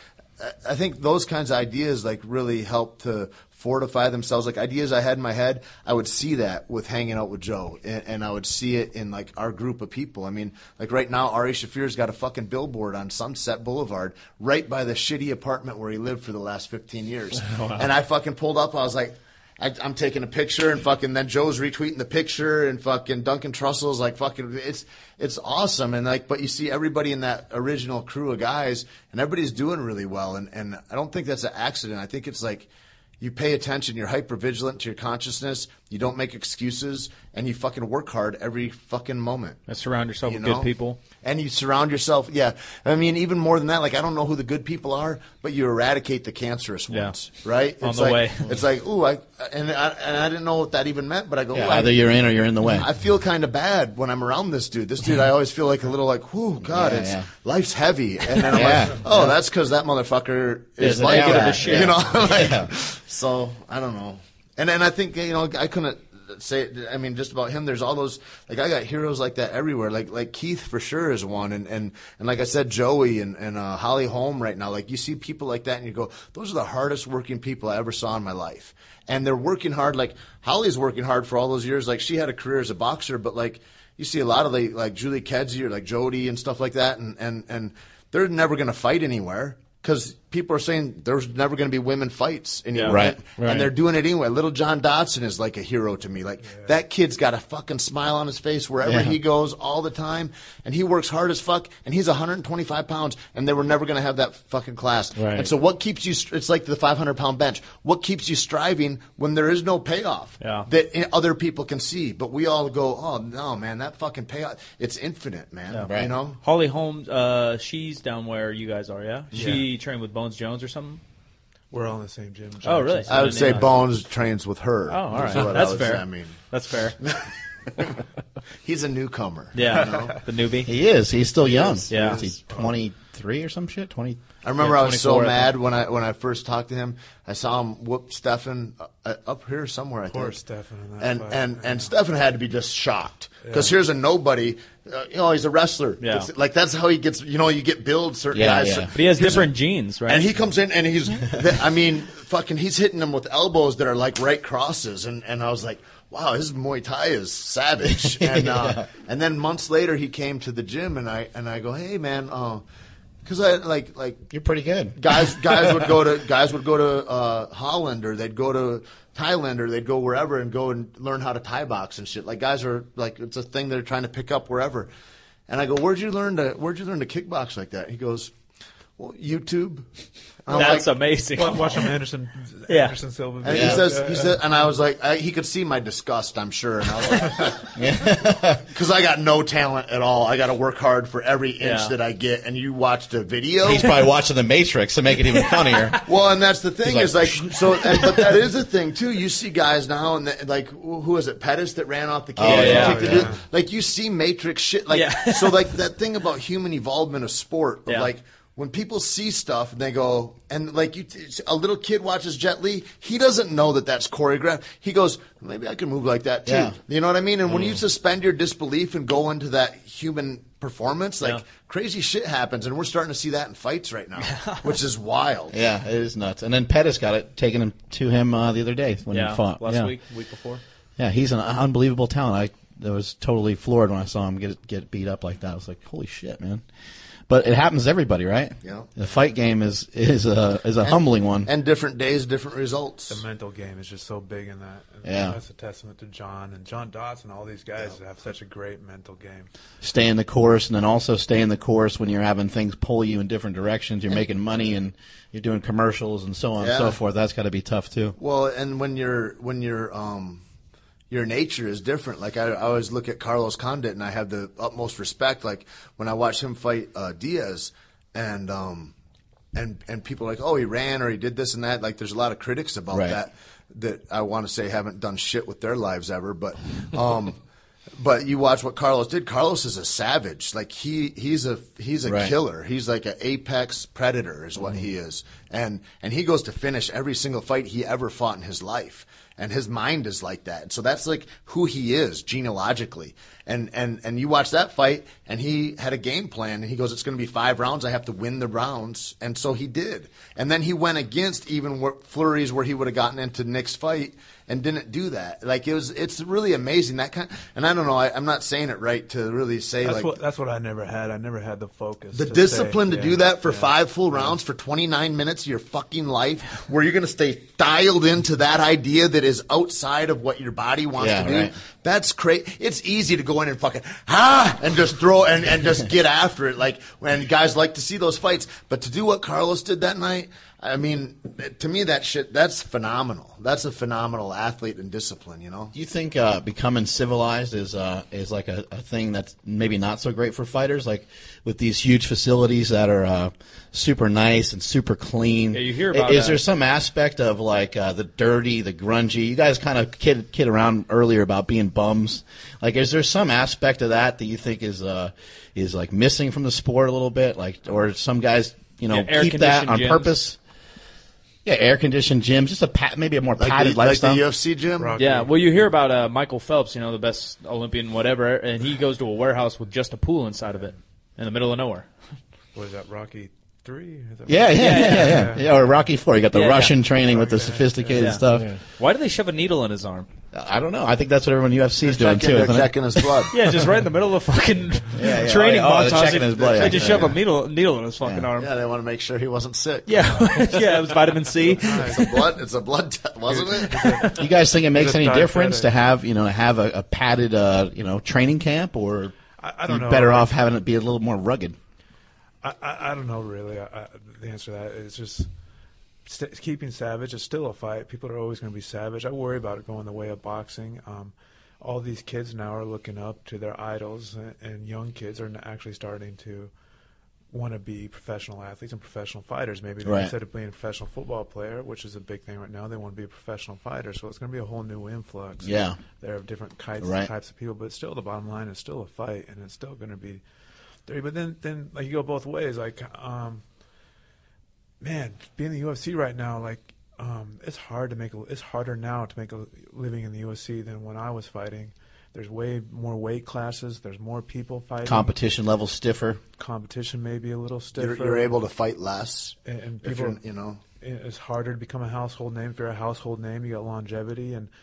I think those kinds of ideas like really help to fortify themselves. Like ideas I had in my head, I would see that with hanging out with Joe, and I would see it in like our group of people. I mean, like right now, Ari Shaffir's got a fucking billboard on Sunset Boulevard right by the shitty apartment where he lived for the last 15 years. Wow. And I fucking pulled up. I was like, I'm taking a picture and fucking then Joe's retweeting the picture and fucking Duncan Trussell's like fucking it's awesome and like but you see everybody in that original crew of guys and everybody's doing really well and I don't think that's an accident. I think it's like you pay attention, you're hyper vigilant to your consciousness, you don't make excuses, and you fucking work hard every fucking moment. And surround yourself with good people. And you surround yourself, I mean, even more than that, like, I don't know who the good people are, but you eradicate the cancerous ones, right? On the way. It's like, ooh, I didn't know what that even meant, but I go, either you're in or you're in the way. I feel kind of bad when I'm around this dude. This dude, I always feel like a little like, whoo, God, life's heavy. And then I'm like, oh, that's because that motherfucker is like that, So, I don't know. And I think, I couldn't say, I mean, just about him, there's all those, like, I got heroes like that everywhere. Like Keith for sure is one. And like I said, Joey and Holly Holm right now. Like, you see people like that and you go, those are the hardest working people I ever saw in my life. And they're working hard. Like, Holly's working hard for all those years. Like, she had a career as a boxer, but, like, you see a lot of, like Julie Kedzie or, like, Jody and stuff like that. And they're never going to fight anywhere. because people are saying there's never going to be women fights anymore. Right. And they're doing it anyway. Little John Dodson is like a hero to me. Like, that kid's got a fucking smile on his face wherever he goes all the time, and he works hard as fuck, and he's 125 pounds, and they were never going to have that fucking class. Right. And so what keeps you, it's like the 500-pound bench. What keeps you striving when there is no payoff that other people can see? But we all go, oh, no, man, that fucking payoff, it's infinite, man. You know? Holly Holmes, she's down where you guys are, yeah? She trained with Bones Jones or something? We're all in the same gym. Oh, really? I would say Bones trains with her. Oh, all right. That's fair. That's fair. He's a newcomer. Yeah, you know? The newbie. He is. He's still young. Yeah. Is he 23 or some shit? 20. I remember I was so 24, mad when I first talked to him. I saw him whoop Stefan up here somewhere, I think. Poor Stefan in that fight. And Stefan had to be just shocked because here's a nobody. He's a wrestler. Yeah. Like, that's how he gets. You get billed certain guys. Yeah. But he has different genes, right? And he comes in and he's, fucking, he's hitting them with elbows that are like right crosses. And I was like, wow, his Muay Thai is savage. And then months later, he came to the gym and I go, hey man, because I like You're pretty good. guys would go to Holland, or they'd go to Thailand, or they'd go wherever and go and learn how to Thai box and shit. Like, guys are like, it's a thing they're trying to pick up wherever. And I go, where'd you learn to kickbox like that? He goes, well, YouTube. That's amazing. Watch him, Anderson Silva. And he said, and I was like, he could see my disgust, I'm sure. And I was like, because I got no talent at all. I got to work hard for every inch that I get. And you watched a video. He's probably watching The Matrix to make it even funnier. Well, and that's the thing, He's but that is the thing too. You see guys now, and like, who is it, Pettis, that ran off the cage? Like, you see Matrix shit. Like, so like that thing about human evolvement of sport, of like, when people see stuff and they go, and like a little kid watches Jet Li, he doesn't know that that's choreographed. He goes, maybe I can move like that too. Yeah. You know what I mean? And when you suspend your disbelief and go into that human performance, like crazy shit happens, and we're starting to see that in fights right now, which is wild. Yeah, it is nuts. And then Pettis got it taken to him the other day when he fought. Last week before. Yeah, he's an unbelievable talent. I was totally floored when I saw him get beat up like that. I was like, holy shit, man. But it happens to everybody, right? Yeah. The fight game is a humbling one. And different days, different results. The mental game is just so big in that. And that's a testament to John and John Dodson, all these guys that have such a great mental game. Stay in the course, and then also stay in the course when you're having things pull you in different directions. You're making money, and you're doing commercials and so on and so forth. That's got to be tough too. Well, and when your nature is different. Like, I always look at Carlos Condit, and I have the utmost respect. Like, when I watch him fight Diaz, and people are like, oh, he ran or he did this and that. Like, there's a lot of critics about that I want to say haven't done shit with their lives ever. But but you watch what Carlos did. Carlos is a savage. Like, he's a killer. He's like an apex predator is what he is. And he goes to finish every single fight he ever fought in his life. And his mind is like that. And so that's like who he is genealogically. And you watch that fight, and he had a game plan, and he goes, it's going to be 5 rounds. I have to win the rounds. And so he did. And then he went against even flurries where he would have gotten into Nick's fight and didn't do that. Like, it's really amazing. And I don't know, I'm not saying it right to really say that's what I never had. I never had the focus. The discipline to do that for 5 full rounds for 29 minutes of your fucking life, where you're going to stay dialed into that idea that is outside of what your body wants to do. Right. That's crazy. It's easy to go in and fucking and just throw and just get after it. Like, when guys like to see those fights, but to do what Carlos did that night, I mean, to me, that's phenomenal. That's a phenomenal athlete and discipline, you know? Do you think becoming civilized is like a thing that's maybe not so great for fighters? Like, with these huge facilities that are super nice and super clean. Yeah, you hear about Is there some aspect of, like, the dirty, the grungy? You guys kind of kid around earlier about being bums. Like, is there some aspect of that you think is like missing from the sport a little bit? Like, or some guys, keep that on purpose? Yeah, air-conditioned gyms, just maybe a more padded lifestyle. Like the UFC gym? Yeah, well, you hear about Michael Phelps, the best Olympian whatever, and he goes to a warehouse with just a pool inside of it in the middle of nowhere. What is that, Rocky 3. Yeah. Or Rocky 4. You got the Russian training with the sophisticated stuff. Yeah. Why do they shove a needle in his arm? I don't know. I think that's what everyone UFC is doing too. They're checking his blood. Yeah, just right in the middle of the fucking training montage. Checking his blood. They just shove a needle in his fucking arm. Yeah, they want to make sure he wasn't sick. Yeah, it was vitamin C. It's a blood test, wasn't it? You guys think it makes any difference to have a padded training camp, or I don't know. Better off having it be a little more rugged? I don't know really. The answer to that is just keeping savage. It's still a fight. People are always going to be savage. I worry about it going the way of boxing. All these kids now are looking up to their idols, and young kids are actually starting to want to be professional athletes and professional fighters. Maybe instead of being a professional football player, which is a big thing right now, they want to be a professional fighter. So it's going to be a whole new influx. Yeah, there are different types of people, but still the bottom line is still a fight, and it's still going to be. But then like you go both ways. Like, man, being in the UFC right now, like, it's harder now to make a living in the UFC than when I was fighting. There's way more weight classes. There's more people fighting. Competition level stiffer. Competition may be a little stiffer. You're able to fight less, and people, it's harder to become a household name. If you're a household name, you got longevity and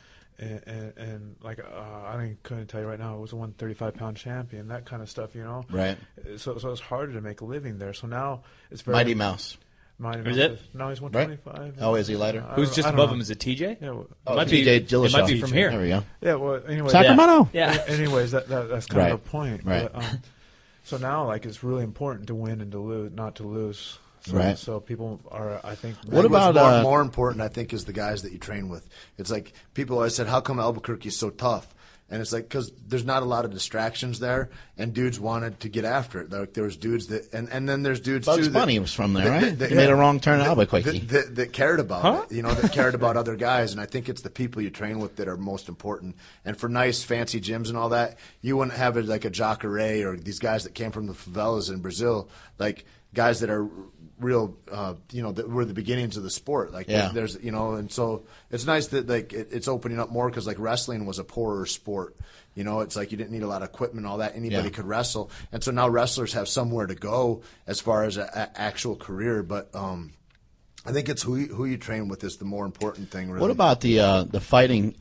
like I couldn't tell you right now, it was a 135-pound champion, that kind of stuff, Right. So it's harder to make a living there. So now it's very Mighty Mouse. Is it? No, he's 125. Right. Oh, is he lighter? Who's just above him? Is it TJ? Yeah. Well, TJ Dillashaw. It might be from here. There we go. Yeah. Well, anyway. Sacramento. Yeah. Anyways, that's kind of the point. Right. But, so now, like, it's really important to win and to lose, not to lose. So people are, I think. What about more important? I think is the guys that you train with. It's like people always said, "How come Albuquerque is so tough?" And it's like because there's not a lot of distractions there, and dudes wanted to get after it. Like there was dudes that, and then there's dudes Bugs too. Bunny was from there, right? He made a wrong turn in Albuquerque. That cared about it, that cared about other guys. And I think it's the people you train with that are most important. And for nice, fancy gyms and all that, you wouldn't have it like a Jacare or these guys that came from the favelas in Brazil, like guys that are real, that were the beginnings of the sport. Like there's, and so it's nice that like it's opening up more because like wrestling was a poorer sport. It's like you didn't need a lot of equipment, all that. Anybody could wrestle, and so now wrestlers have somewhere to go as far as an actual career. But I think it's who you train with is the more important thing. Really. What about the fighting?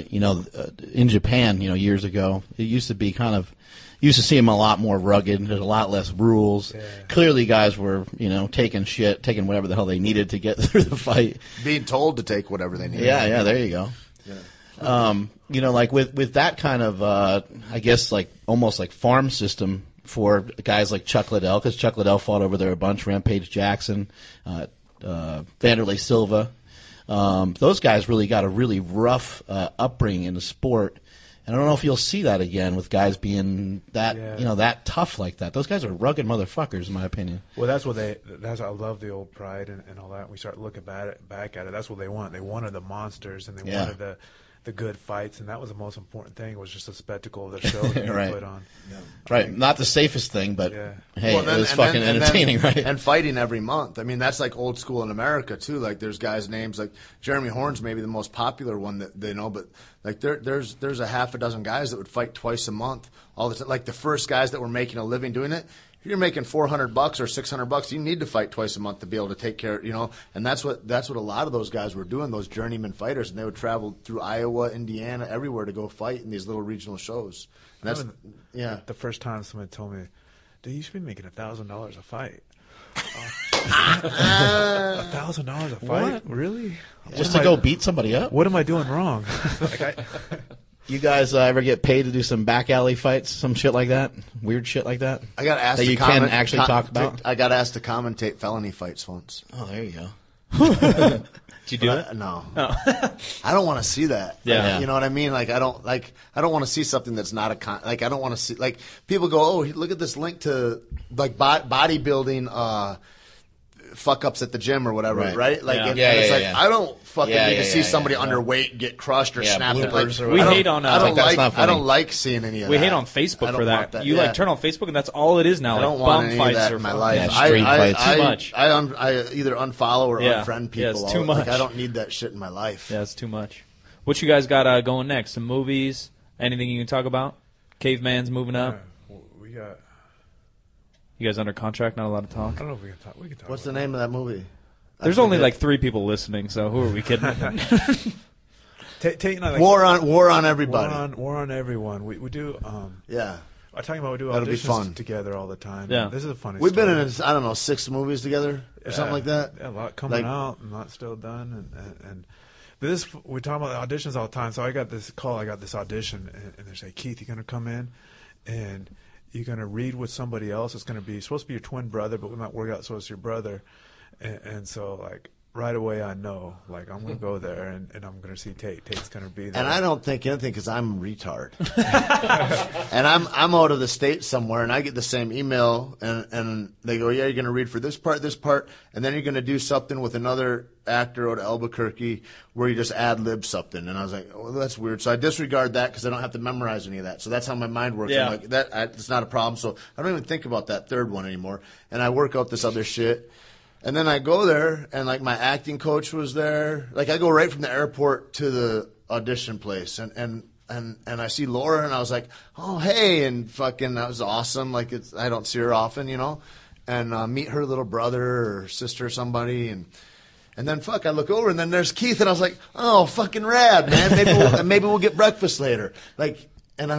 In Japan, years ago, it used to be kind of. Used to see them a lot more rugged. There's a lot less rules. Yeah. Clearly, guys were, taking whatever the hell they needed to get through the fight. Being told to take whatever they needed. Yeah, there you go. Yeah. Like with that kind of, I guess, like almost like farm system for guys like Chuck Liddell, because Chuck Liddell fought over there a bunch. Rampage Jackson, Vanderlei Silva. Those guys really got a really rough upbringing in the sport. And I don't know if you'll see that again with guys being that that tough like that. Those guys are rugged motherfuckers, in my opinion. Well, I love the old pride and all that. We start looking back at it. That's what they want. They wanted the monsters and they wanted the good fights, and that was the most important thing. Was just the spectacle of the show that you put on. Yeah. Right, not the safest thing, but hey, it was fucking entertaining, right? And fighting every month. I mean, that's like old school in America too. Like, there's guys' names like Jeremy Horn's maybe the most popular one that they know, but like there's a half a dozen guys that would fight twice a month all the time. Like the first guys that were making a living doing it. If you're making $400 or $600, you need to fight twice a month to be able to take care, and that's what a lot of those guys were doing, those journeyman fighters, and they would travel through Iowa, Indiana, everywhere to go fight in these little regional shows. And that's the first time somebody told me, dude, you should be making $1,000 a fight. $1,000 a fight? What? Really? Just to go beat somebody up? What am I doing wrong? You guys ever get paid to do some back alley fights, some shit like that? Weird shit like that? I got asked that you can actually talk about? I got asked to commentate felony fights once. Oh, there you go. Did you do it? No. I don't want to see that. Yeah. You know what I mean? Like I don't want to see something that's not I don't want to see, like, people go, oh, look at this link to like bodybuilding fuck ups at the gym or whatever, right? Like, it's like I don't fucking need to see somebody underweight get crushed or snap their legs. We hate on. I don't like seeing any of that. We hate on Facebook for that. You like turn on Facebook and that's all it is now. I don't want any of that in my life. Street fights. Too much. I either unfollow or unfriend people. Yeah, it's too much. Like, I don't need that shit in my life. Yeah, it's too much. What you guys got going next? Some movies? Anything you can talk about? Caveman's moving up. We got. You guys under contract? Not allowed to talk? I don't know if we can talk. We can talk. What's the name of that movie? There's only like 3 people listening, so who are we kidding? Tate and I, like, War on everybody. War on everyone. We do. Yeah. I'm talking about we do That'll be auditions fun. together all the time. Yeah. This is a funny We've story. been in, I don't know, 6 movies together or something like that. Yeah, a lot coming Like- out and a lot still done. And this, we talk about auditions all the time. So I got this call, I got this audition, and they say, Keith, you're going to come in and you're going to read with somebody else. It's going to be supposed to be your twin brother, but we might work out so it's your brother. And so, like, right away I know, like, I'm going to go there and I'm going to see Tate. Tate's going to be there. And I don't think anything because I'm a retard. And I'm out of the state somewhere, and I get the same email, and they go, yeah, you're going to read for this part, and then you're going to do something with another actor out of Albuquerque where you just ad-lib something. And I was like, oh, that's weird. So I disregard that because I don't have to memorize any of that. So that's how my mind works. Yeah. I'm like, it's not a problem. So I don't even think about that third one anymore. And I work out this other shit. And then I go there, and, like, my acting coach was there. Like, I go right from the airport to the audition place, and I see Laura, and I was like, oh, hey, and fucking that was awesome. Like, I don't see her often, you know, and meet her little brother or sister or somebody, and then I look over, and then there's Keith, and I was like, oh, fucking rad, man. Maybe we'll get breakfast later. Like, and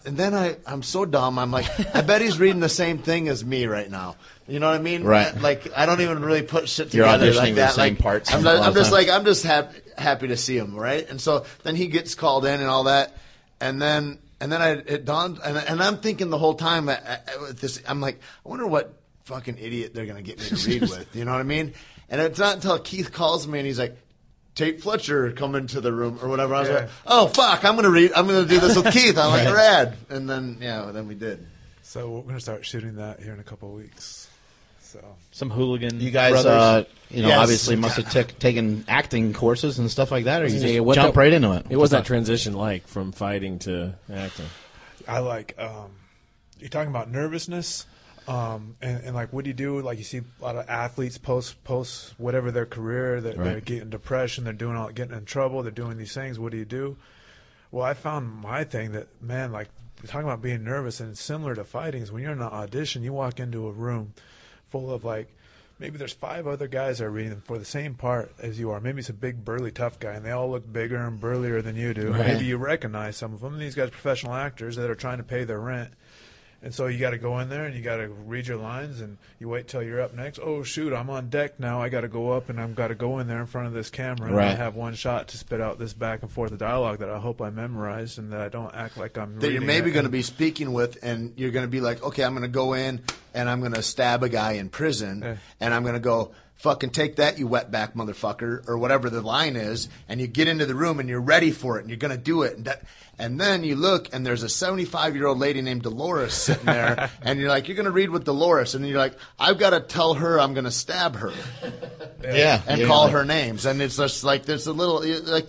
I'm so dumb. I'm like, I bet he's reading the same thing as me right now. You know what I mean? Right. Like, I don't even really put shit You're together auditioning like that. the same like, parts. I'm just happy to see him, right? And so then he gets called in and all that, and then it dawned, and I'm thinking the whole time, I'm like, I wonder what fucking idiot they're gonna get me to read with. You know what I mean? And it's not until Keith calls me and he's like, Tate Fletcher come into the room or whatever. I was like, oh fuck, I'm gonna do this with Keith. I'm like, rad. And then we did. So we're going to start shooting that here in a couple of weeks. So Some hooligan. You guys, brothers. Yes. obviously must have taken acting courses and stuff like that, or you just what jump right into it. It was that transition like from fighting to acting? I like, you're talking about nervousness. And like, what do you do? Like, you see a lot of athletes post whatever their career, they're getting depression, they're getting in trouble, they're doing these things. What do you do? Well, I found my thing that, man, like, talking about being nervous, and similar to fighting, is when you're in an audition, you walk into a room full of, like, maybe there's 5 other guys that are reading for the same part as you are. Maybe it's a big, burly, tough guy, and they all look bigger and burlier than you do. Right. Maybe you recognize some of them. And these guys are professional actors that are trying to pay their rent. And so you got to go in there and you got to read your lines, and you wait till you're up next. Oh, shoot, I'm on deck now. I got to go up, and I've got to go in there in front of this camera. And I have one shot to spit out this back and forth dialogue that I hope I memorize and that I don't act like I'm That you're maybe going to be speaking with, and you're going to be like, okay, I'm going to go in and I'm going to stab a guy in prison, and I'm going to go, fucking take that, you wetback motherfucker, or whatever the line is, and you get into the room and you're ready for it and you're going to do it. And then you look and there's a 75-year-old lady named Dolores sitting there, and you're like, you're going to read with Dolores, and you're like, I've got to tell her I'm going to stab her. And call her names. And it's just like, there's a little, like,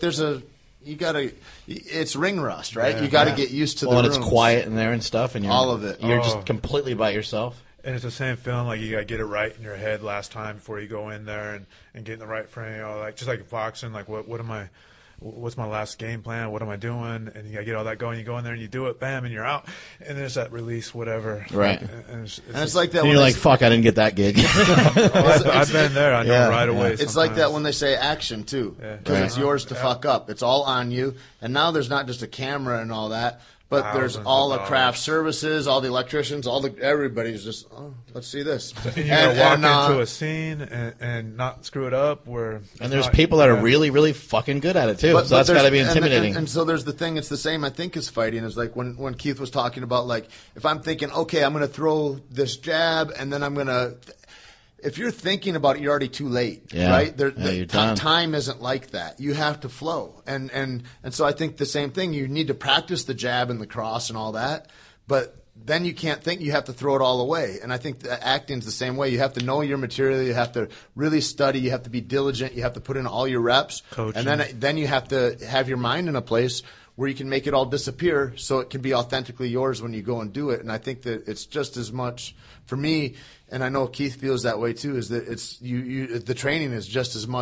it's ring rust, right? Yeah. You got to get used to the and rooms. it's quiet in there and stuff, and All of it. You're just completely by yourself. And it's the same feeling, like you got to get it right in your head last time before you go in there and get in the right frame. You know, like, just like boxing, like what's my last game plan? What am I doing? And you got to get all that going. You go in there and you do it, bam, and you're out. And there's that release, whatever. Right. And it's like that. And when you're like, fuck, I didn't get that gig. I've been there. I know right away. It's like that when they say action, too. Because it's yours to fuck up. It's all on you. And now there's not just a camera and all that, but there's all the craft services, all the electricians, everybody's just, oh, let's see this. And you got to walk into a scene and not screw it up. And there's people that are really, really fucking good at it, too. So that's got to be intimidating. And so there's the thing, it's the same, I think, as fighting. Is like when Keith was talking about, like, if I'm thinking, okay, I'm going to throw this jab, and then I'm going to... If you're thinking about it, you're already too late, right? You're done. Time isn't like that. You have to flow. And so I think the same thing. You need to practice the jab and the cross and all that, but then you can't think. You have to throw it all away. And I think that acting's the same way. You have to know your material. You have to really study. You have to be diligent. You have to put in all your reps. Coaching. And then you have to have your mind in a place where you can make it all disappear so it can be authentically yours when you go and do it. And I think that it's just as much, for me, and I know Keith feels that way too, is that it's the training is just as much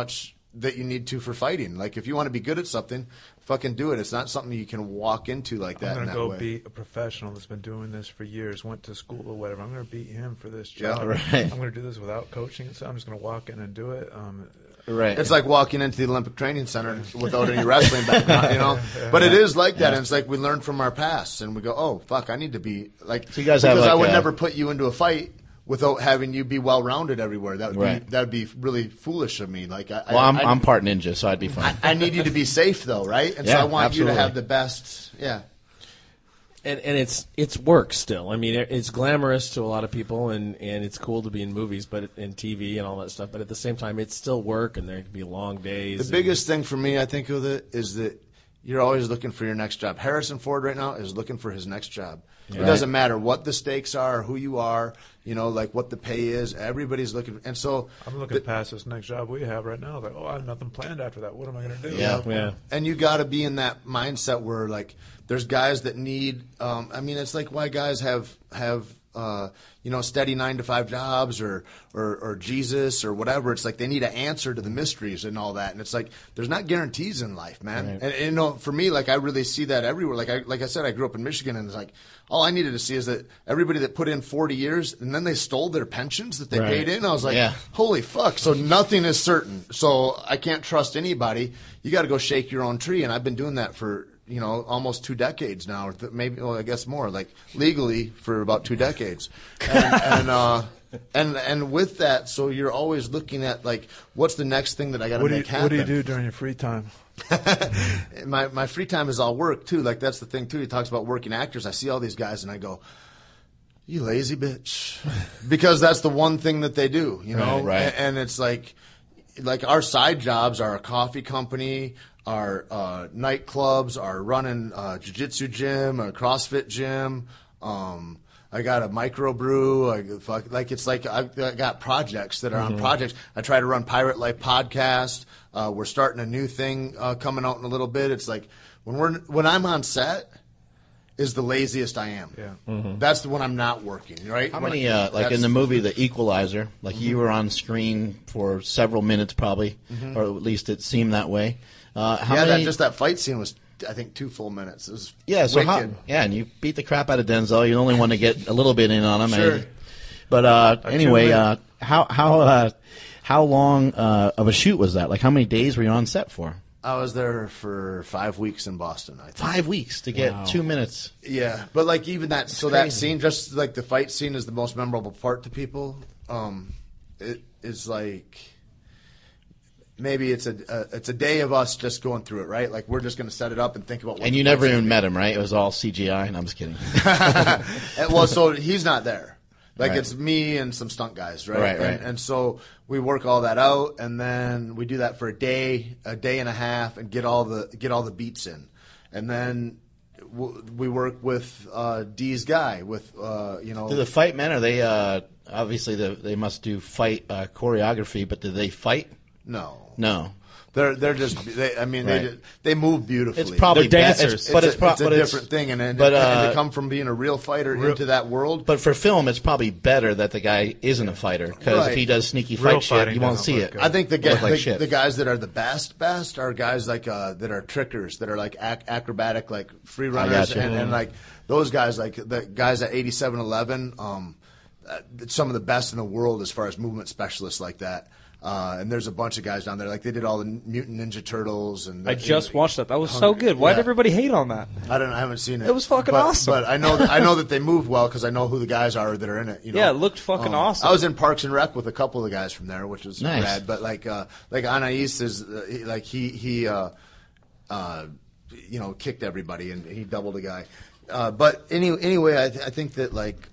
that you need to for fighting. Like if you want to be good at something, fucking do it. It's not something you can walk into like that. I'm going to go beat a professional that's been doing this for years, went to school or whatever. I'm going to beat him for this job. Yeah, right. I'm going to do this without coaching. So I'm just going to walk in and do it. Right. It's like walking into the Olympic Training Center without any wrestling background, you know. But it is like that, and it's like we learn from our past, and we go, "Oh, fuck, I need to be like." So you guys because have like I would never put you into a fight without having you be well rounded everywhere. That would be really foolish of me. Like, I'm part ninja, so I'd be fine. I need you to be safe, though, right? And so I want you to have the best. Yeah. And it's work still. I mean, it's glamorous to a lot of people, and it's cool to be in movies, but in TV and all that stuff. But at the same time, it's still work, and there can be long days. The biggest thing for me, I think, with it is that you're always looking for your next job. Harrison Ford right now is looking for his next job. Yeah. It doesn't matter what the stakes are, who you are, you know, like what the pay is. Everybody's looking, and so I'm looking past this next job we have right now. Like, I have nothing planned after that. What am I going to do? Yeah. And you got to be in that mindset where like. There's guys that need. I mean, it's like why guys have steady 9-to-5 jobs or Jesus or whatever. It's like they need an answer to the mysteries and all that. And it's like there's not guarantees in life, man. Right. And for me, like I really see that everywhere. Like I said, I grew up in Michigan, and it's like all I needed to see is that everybody that put in 40 years and then they stole their pensions that they paid in. I was like, holy fuck! So nothing is certain. So I can't trust anybody. You got to go shake your own tree, and I've been doing that for. Almost 2 decades now, maybe, I guess more, like legally for about 2 decades. And with that, so you're always looking at, like, what's the next thing that I got to make happen? What do you do during your free time? My free time is all work, too. Like, that's the thing, too. He talks about working actors. I see all these guys, and I go, you lazy bitch. Because that's the one thing that they do, you know? Right. And it's like our side jobs are a coffee company, our nightclubs, our running jiu-jitsu gym, a CrossFit gym. I got a microbrew. It's like I've got projects that are on projects. I try to run Pirate Life podcast. We're starting a new thing coming out in a little bit. It's like when I'm on set is the laziest I am. Yeah. That's when I'm not working, right? How many, like in the movie The Equalizer, like you were on screen for several minutes probably, or at least it seemed that way. How many? That fight scene was, I think, 2 full minutes. It was wicked. And you beat the crap out of Denzel. You're the only one to get a little bit in on him. Sure. But anyway, how long of a shoot was that? Like, how many days were you on set for? I was there for 5 weeks in Boston, I think. 5 weeks to get 2 minutes. Yeah, but like even that, so that scene, just like the fight scene is the most memorable part to people. It is like maybe it's a day of us just going through it, right? Like we're just going to set it up and think about what. And you never even met him, right? It was all CGI, and I'm just kidding. Well, so he's not there. Like it's me and some stunt guys, right? Right. And so we work all that out, and then we do that for a day and a half, and get all the beats in, and then we work with D's guy with Do the fight men? Are they obviously they must do fight choreography, but do they fight? No. They're just. They move beautifully. It's probably they're dancers, but it's a different thing, and to come from being a real fighter into that world. But for film, it's probably better that the guy isn't a fighter, because if he does sneaky fight shit, you won't see it. I think the guys that are the best are guys like that are trickers, that are like acrobatic, like free runners, and like those guys, like the guys at 8711. Some of the best in the world as far as movement specialists like that. And there's a bunch of guys down there, like they did all the Mutant Ninja Turtles, and I just watched that. That was so good. Why did everybody hate on that? I haven't seen it. It was fucking awesome. But I know that they moved well because I know who the guys are that are in it. You know? Yeah, it looked fucking awesome. I was in Parks and Rec with a couple of the guys from there, which was nice. rad. But like Anais is he kicked everybody and he doubled a guy. But anyway, I think that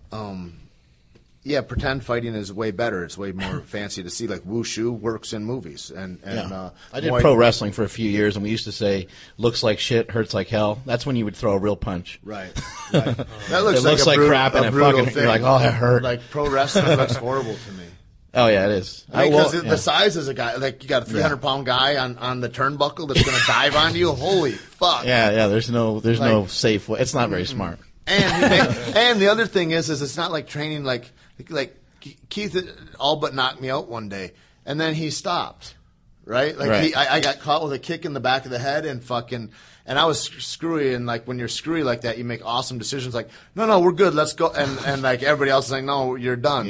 pretend fighting is way better. It's way more fancy to see. Like wushu works in movies, and I did pro wrestling for a few years, and we used to say, "Looks like shit, hurts like hell." That's when you would throw a real punch. Right. That looks like crap, and you're like, "Oh, that hurt." Like pro wrestling looks horrible to me. Oh yeah, it is. Because the size is a guy. Like you got a 300-pound guy on the turnbuckle that's going to dive on you. Holy fuck! Yeah. There's no safe way. It's not very smart. And the other thing is it's not like training like Keith all but knocked me out one day, and then he stopped, right? Like I got caught with a kick in the back of the head and I was screwy, and like when you're screwy like that, you make awesome decisions. Like, no, we're good, let's go, and like everybody else is like, no, you're done.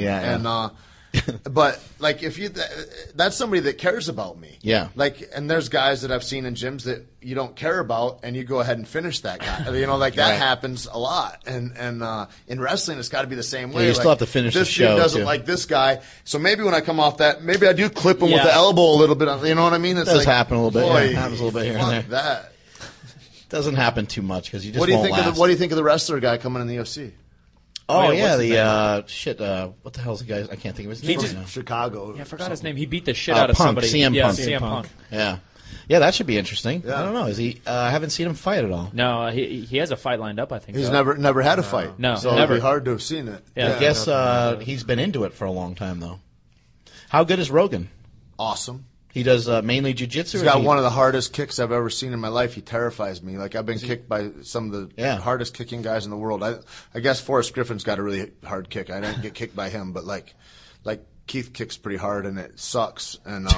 But like if that's somebody that cares about me. Yeah. Like, and there's guys that I've seen in gyms that you don't care about, and you go ahead and finish that guy. You know, like that happens a lot. And in wrestling, it's got to be the same way. You still have to finish the show. This dude doesn't like this guy, so maybe when I come off that, maybe I do clip him with the elbow a little bit. You know what I mean? It does happen a little bit. Boy, it happens a little bit here and there. That doesn't happen too much because you just what do you won't think last. what do you think of the wrestler guy coming in the UFC? Oh yeah, what the hell's the guy? I can't think of his name. He just Chicago. Yeah, I forgot his name. He beat the shit out of somebody. CM Punk. Yeah, that should be interesting. Yeah. I don't know. Is he? I haven't seen him fight at all. No, he has a fight lined up. I think he's never had a fight. No, so never. It'd be hard to have seen it. Yeah. I guess he's been into it for a long time though. How good is Rogan? Awesome. He does mainly jiu-jitsu? He's got one of the hardest kicks I've ever seen in my life. He terrifies me. Like, I've been kicked by some of the hardest kicking guys in the world. I guess Forrest Griffin's got a really hard kick. I didn't get kicked by him, but like Keith kicks pretty hard, and it sucks. And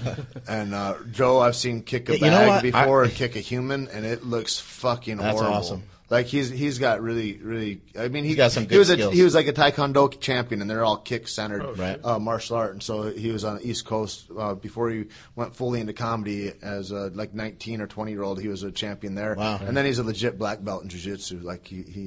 Joe, I've seen kick a bag before and kick a human, and it looks fucking horrible. That's awesome. Like he's got really. I mean, he's got some good skills. He was like a Taekwondo champion, and they're all kick centered martial art. And so he was on the East Coast before he went fully into comedy as a 19 or 20-year-old. He was a champion there. Wow. And then he's a legit black belt in jiu-jitsu. Like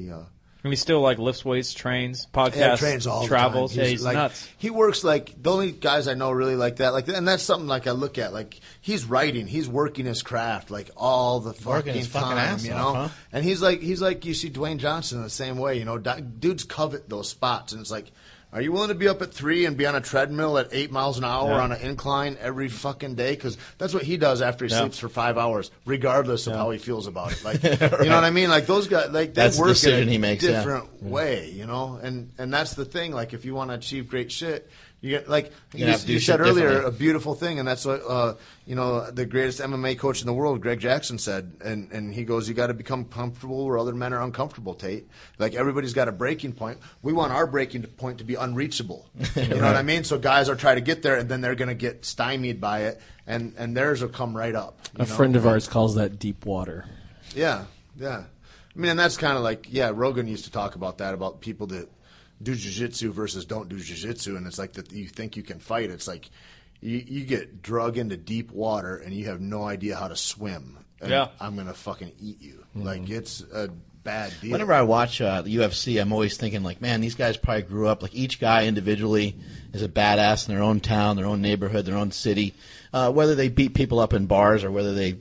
he still like lifts weights, trains, podcasts, trains all travels. the time. He's nuts. He works like the only guys I know really like that. And that's something like I look at. Like he's writing, he's working his craft like all the fucking time, you know. Huh? And he's like you see Dwayne Johnson the same way, you know. Dudes covet those spots, and it's like, are you willing to be up at 3 and be on a treadmill at 8 miles an hour on an incline every fucking day? Because that's what he does after he sleeps for 5 hours, regardless of how he feels about it. Like, you know what I mean? Like those guys, like they work in a different way, you know. And that's the thing. Like, if you want to achieve great shit, you get like you said earlier, a beautiful thing, and that's what the greatest MMA coach in the world, Greg Jackson, said, and he goes, you got to become comfortable where other men are uncomfortable, Tate. Like, everybody's got a breaking point. We want our breaking point to be unreachable. You know what I mean? So guys are trying to get there, and then they're going to get stymied by it, and theirs will come right up. A friend of ours calls that deep water. Yeah. I mean, and that's kind of like, Rogan used to talk about that, about people that do jiu-jitsu versus don't do jiu-jitsu, and it's like that you think you can fight. It's like you get drug into deep water and you have no idea how to swim. And I'm going to fucking eat you. Mm-hmm. Like, it's a bad deal. Whenever I watch the UFC, I'm always thinking, like, man, these guys probably grew up, like, each guy individually is a badass in their own town, their own neighborhood, their own city. Whether they beat people up in bars or whether they,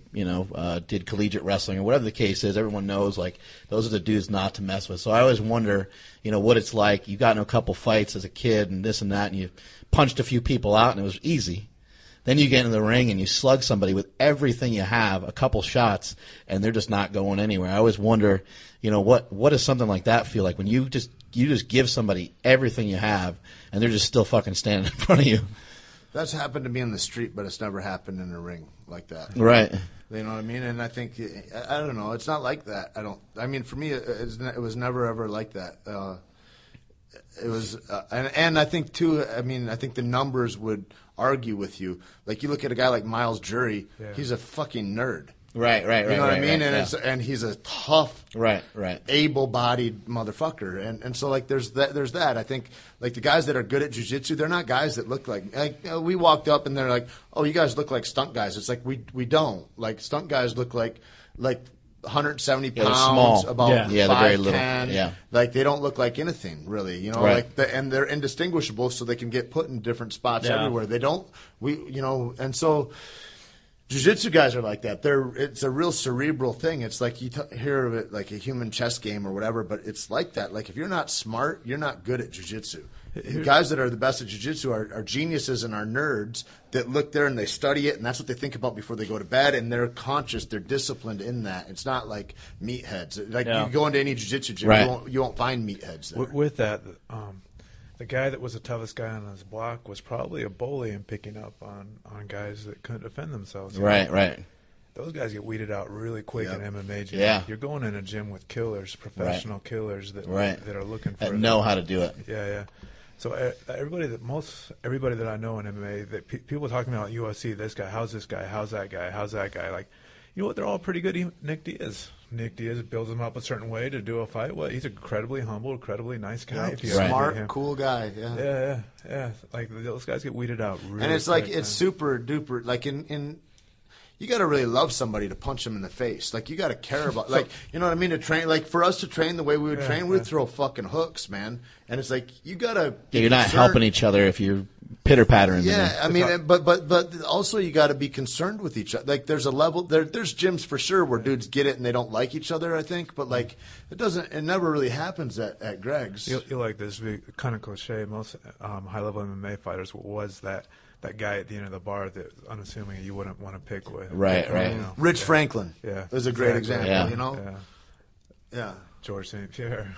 did collegiate wrestling or whatever the case is, everyone knows, like, those are the dudes not to mess with. So I always wonder, what it's like. You got in a couple fights as a kid and this and that, and you punched a few people out and it was easy. Then you get in the ring and you slug somebody with everything you have, a couple shots, and they're just not going anywhere. I always wonder, what does something like that feel like when you just give somebody everything you have and they're just still fucking standing in front of you? That's happened to me in the street, but it's never happened in a ring like that. Right. You know what I mean? And I think, I don't know, it's not like that. For me, it was never ever like that. It was, and I think too, I think the numbers would argue with you. Like, you look at a guy like Miles Jury, he's a fucking nerd. Right. You know what I mean? And he's a tough, able-bodied motherfucker. And so, like, there's that. I think, like, the guys that are good at jiu-jitsu, they're not guys that look like we walked up and they're like, oh, you guys look like stunt guys. It's like, we don't. Like, stunt guys look like 170 pounds, small. about 5'10". They're very little. Yeah. Like, they don't look like anything, really. And they're indistinguishable, so they can get put in different spots everywhere. They don't, and so jiu-jitsu guys are like that. It's a real cerebral thing. It's like you hear of it like a human chess game or whatever, but it's like that. Like, if you're not smart, you're not good at jiu-jitsu. Guys that are the best at jiu-jitsu are geniuses and are nerds that look there and they study it, and that's what they think about before they go to bed, and they're conscious, they're disciplined in that. It's not like meatheads. Like, you go into any jiu-jitsu gym, you won't find meatheads there. With that, the guy that was the toughest guy on his block was probably a bully and picking up on guys that couldn't defend themselves. Right. Those guys get weeded out really quick in MMA gym. Yeah. You're going in a gym with killers, professional killers that are looking for that know how to do it. Yeah. So everybody that I know in MMA, that people talking about UFC, this guy, how's this guy, how's that guy, how's that guy, like, you know what, they're all pretty good. Even Nick Diaz builds him up a certain way to do a fight. Well, he's incredibly humble, incredibly nice guy. Smart, cool guy. Yeah. Like those guys get weeded out really and it's quick, like it's super duper like in you got to really love somebody to punch them in the face. Like, you got to care about, like, you know what I mean? To train, like, for us to train the way we would train, we would throw fucking hooks, man. And it's like, you got to. Yeah, you're not helping each other if you're pitter pattering. Yeah, I mean, but also you got to be concerned with each other. Like, there's a level there's gyms for sure where dudes get it and they don't like each other, I think. But like, it never really happens at Greg's. You like this kind of cliche. Most high level MMA fighters was that guy at the end of the bar that unassuming you wouldn't want to pick with. Right. You know? Rich Franklin. Yeah. Is a great example, yeah. You know? Yeah. George St. Pierre.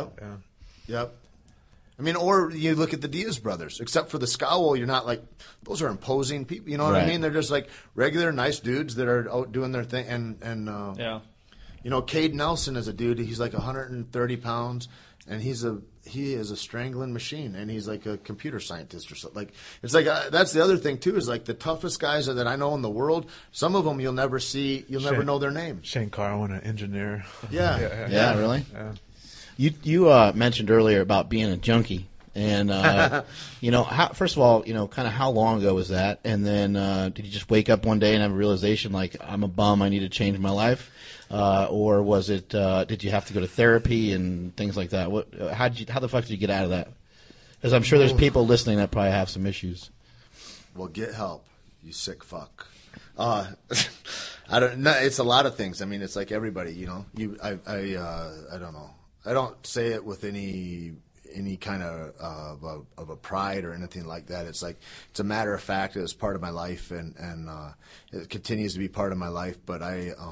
Yep. I mean, or you look at the Diaz brothers. Except for the scowl, you're not like, those are imposing people. You know what I mean? They're just like regular, nice dudes that are out doing their thing. And you know, Cade Nelson is a dude. He's like 130 pounds, and he is a strangling machine, and he's like a computer scientist or something. Like, it's like that's the other thing too, is like the toughest guys that I know in the world. Some of them you'll never see, never know their name. Shane Carwin, an engineer. Yeah, really. Yeah. You mentioned earlier about being a junkie, and you know, first of all, you know, kind of how long ago was that? And then did you just wake up one day and have a realization like, I'm a bum, I need to change my life? Or was it? Did you have to go to therapy and things like that? How the fuck did you get out of that? Because I'm sure there's people listening that probably have some issues. Well, get help, you sick fuck. I don't know. It's a lot of things. I mean, it's like everybody. You know, I don't know. I don't say it with any kind of a pride or anything like that. It's like, it's a matter of fact. It's part of my life, and it continues to be part of my life. But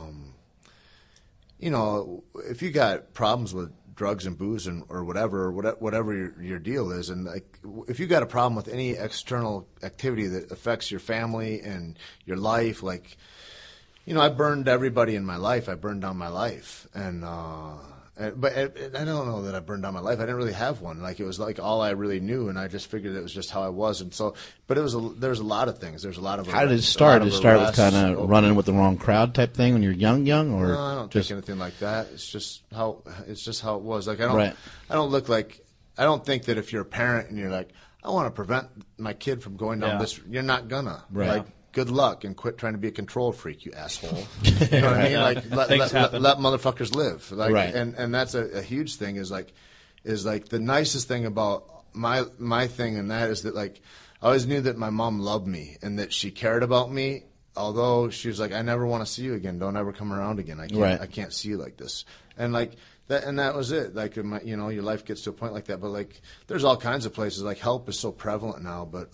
you know, if you got problems with drugs and booze or whatever your deal is, and like, if you got a problem with any external activity that affects your family and your life, like, you know, I burned everybody in my life. I burned down my life, but I don't know that I burned down my life. I didn't really have one. Like, it was like all I really knew, and I just figured it was just how I was. And so, but there was a lot of things. There's a lot of. How did it start? Did it start with kind of running with the wrong crowd type thing when you're young, or? No, I don't think anything like that. It's just how it was. Like, I don't look like. I don't think that if you're a parent and you're like, I want to prevent my kid from going down this, you're not gonna. Right. Like, good luck, and quit trying to be a control freak, you asshole. You know what I mean? Like, let motherfuckers live. Like, right. And that's a huge thing. Is like the nicest thing about my thing, and that is that, like, I always knew that my mom loved me and that she cared about me. Although she was like, I never want to see you again. Don't ever come around again. I can't see you like this. And like that, and that was it. Like, you know, your life gets to a point like that. But like, there's all kinds of places. Like, help is so prevalent now, but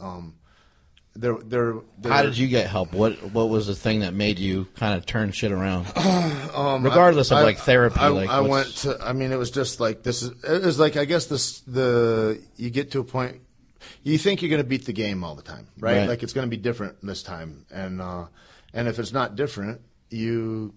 How did you get help? What was the thing that made you kind of turn shit around? Regardless of like therapy. I went to. I mean, it was just like this. It was like, I guess you get to a point. You think you're going to beat the game all the time, right? Like, it's going to be different this time, and if it's not different, you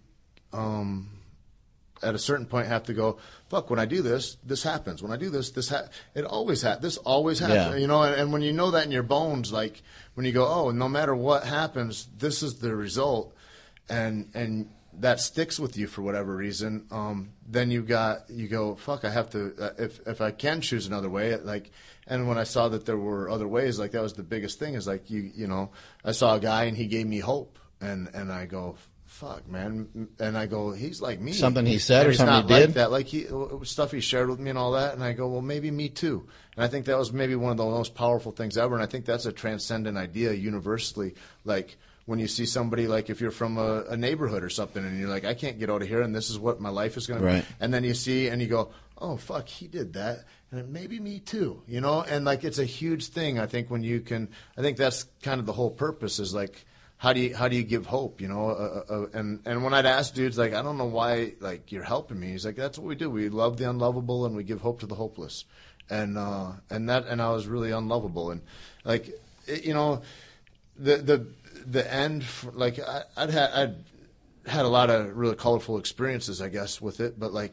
at a certain point have to go, fuck, when I do this, this happens. When I do this, this always happens. Yeah. You know, and when you know that in your bones, like, when you go, oh, no matter what happens, this is the result, and that sticks with you for whatever reason, then you go, fuck, I have to, if I can choose another way, like, and when I saw that there were other ways, like, that was the biggest thing, is like, you know, I saw a guy and he gave me hope, and I go, fuck, man, and I go, he's like me. Something he said or something he did? Like that, like stuff he shared with me and all that, and I go, well, maybe me too. And I think that was maybe one of the most powerful things ever, and I think that's a transcendent idea universally. Like, when you see somebody, like, if you're from a neighborhood or something, and you're like, I can't get out of here, and this is what my life is going to be. And then you see, and you go, oh, fuck, he did that, and maybe me too, you know? And, like, it's a huge thing, I think, when you can, I think that's kind of the whole purpose, is, like, how do you give hope, you know? And when I'd ask dudes, like, I don't know why, like, you're helping me. He's like, that's what we do. We love the unlovable, and we give hope to the hopeless. And I was really unlovable. And, like, you know, the end, like, I'd had a lot of really colorful experiences, I guess, with it. But, like,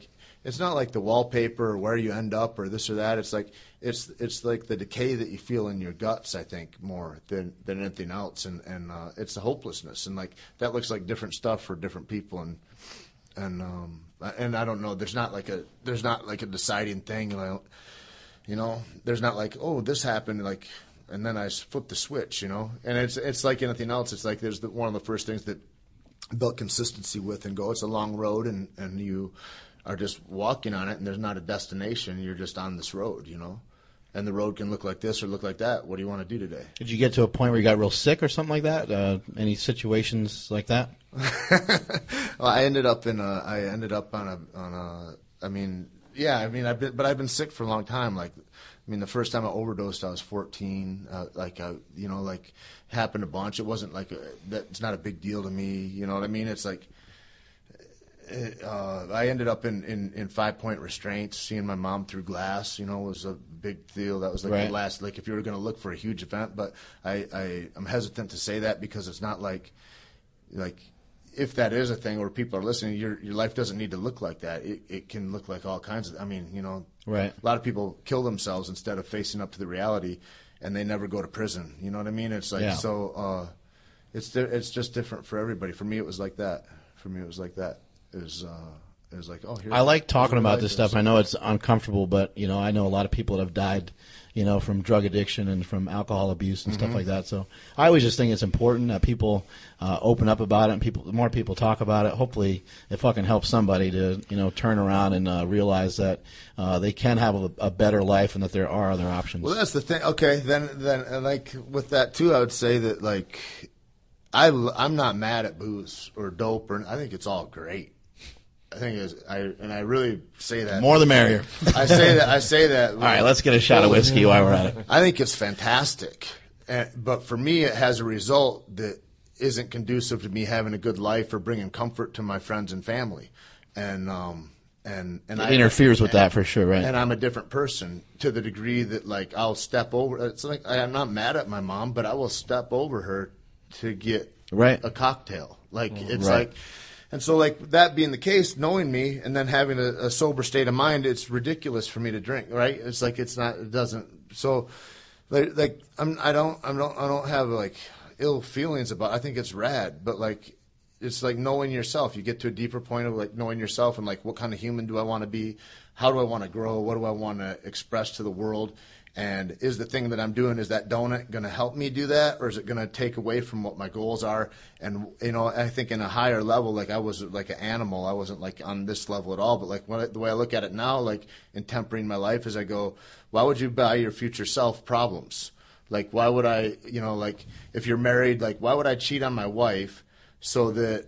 it's not like the wallpaper or where you end up or this or that. It's like like the decay that you feel in your guts, I think, more than anything else, and it's the hopelessness, and like that looks like different stuff for different people, and I don't know. There's not like a deciding thing, you know. There's not like, oh, this happened, like, and then I flip the switch, you know. And it's like anything else. It's like there's one of the first things that I built consistency with and go. It's a long road, and you are just walking on it, and there's not a destination. You're just on this road, you know. And the road can look like this or look like that. What do you want to do today? Did you get to a point where you got real sick or something like that? Any situations like that? Well, I ended up on a. I mean, yeah. I mean, I've been sick for a long time. Like, I mean, the first time I overdosed, I was 14. Happened a bunch. It wasn't like it's not a big deal to me. You know what I mean? It's like. I ended up in 5-point restraints. Seeing my mom through glass, you know, was a big deal. That was like the last, like if you were going to look for a huge event. But I'm hesitant to say that because it's not like if that is a thing or people are listening, your life doesn't need to look like that. It can look like all kinds of. I mean, you know, a lot of people kill themselves instead of facing up to the reality, and they never go to prison. You know what I mean? It's like it's just different for everybody. For me, it was like that. It was like, oh, I like talking about this stuff. I know it's uncomfortable, but you know, I know a lot of people that have died, you know, from drug addiction and from alcohol abuse and stuff like that. So I always just think it's important that people open up about it, and the more people talk about it, hopefully it fucking helps somebody to, you know, turn around and realize that they can have a better life and that there are other options. Well, that's the thing. Okay, then like with that too, I would say that like I'm not mad at booze or dope, or I think it's all great. I think I really say that. More the merrier. I say that. All right, let's get a shot of whiskey while we're at it. I think it's fantastic, but for me, it has a result that isn't conducive to me having a good life or bringing comfort to my friends and family, and it interferes with that for sure, right? And I'm a different person to the degree that like I'll step over. It's like I'm not mad at my mom, but I will step over her to get a cocktail. Like it's like. And so, like, that being the case, knowing me and then having a sober state of mind, it's ridiculous for me to drink, right? It's like it doesn't. So, like, I don't have like ill feelings about it. I think it's rad, but like, it's like knowing yourself. You get to a deeper point of like knowing yourself and like what kind of human do I want to be? How do I want to grow? What do I want to express to the world? And is the thing that I'm doing, is that donut going to help me do that, or is it going to take away from what my goals are? And, you know, I think in a higher level, like I was like an animal. I wasn't like on this level at all. But like the way I look at it now, like in tempering my life, is I go, why would you buy your future self problems? Like, why would I, you know, like if you're married, like why would I cheat on my wife so that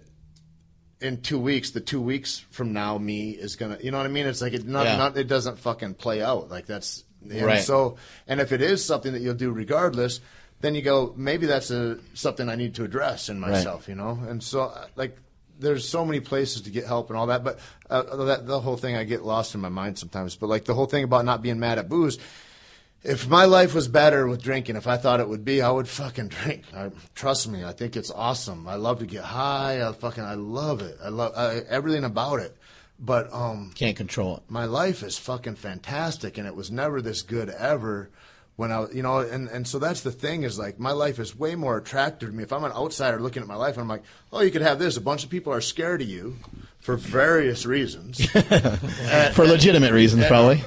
in 2 weeks, the 2 weeks from now, me is going to, you know what I mean? It's like it doesn't fucking play out. Like that's. And so, and if it is something that you'll do regardless, then you go, maybe that's something I need to address in myself, you know? And so, like, there's so many places to get help and all that, but the whole thing, I get lost in my mind sometimes. But, like, the whole thing about not being mad at booze, if my life was better with drinking, if I thought it would be, I would fucking drink. Trust me, I think it's awesome. I love to get high. I love it. I love everything about it. But can't control it. My life is fucking fantastic, and it was never this good ever. When I, you know, and so that's the thing, is like my life is way more attractive to me. If I'm an outsider looking at my life, I'm like, oh, you could have this. A bunch of people are scared of you for various reasons, for legitimate reasons, probably,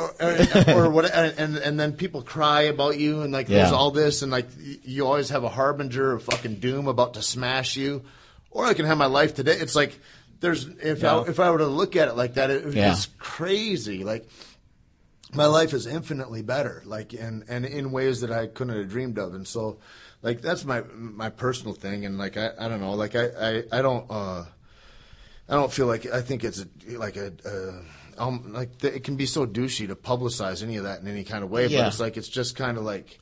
or what. And then people cry about you, and like there's all this, and like you always have a harbinger of fucking doom about to smash you. Or I can have my life today. It's like. If I were to look at it like that, it was just crazy. Like my life is infinitely better, like and in ways that I couldn't have dreamed of. And so, like that's my personal thing. And like I don't know, like I don't feel like, I think it's like it can be so douchey to publicize any of that in any kind of way. But it's like it's just kind of like.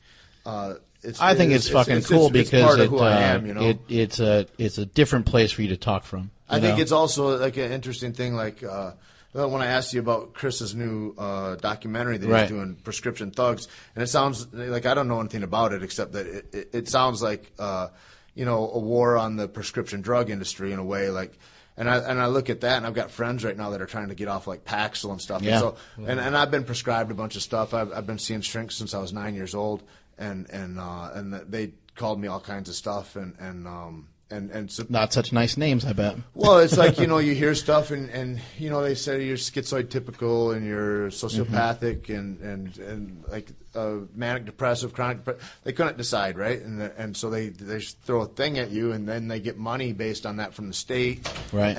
I think it's fucking cool because it's part of who I am, you know? It's a different place for you to talk from. I think it's also like an interesting thing, like when I asked you about Chris's new documentary that he's doing, Prescription Thugs, and it sounds like I don't know anything about it except that it sounds like a war on the prescription drug industry in a way, like. And I look at that, and I've got friends right now that are trying to get off like Paxil and stuff. Yeah. And so, and I've been prescribed a bunch of stuff. I've been seeing shrinks since I was 9 years old, and they called me all kinds of stuff, and so, not such nice names, I bet. Well, it's like, you hear stuff and they say you're schizoid typical and you're sociopathic and like manic depressive, chronic. They couldn't decide, right? And so they just throw a thing at you, and then they get money based on that from the state, right?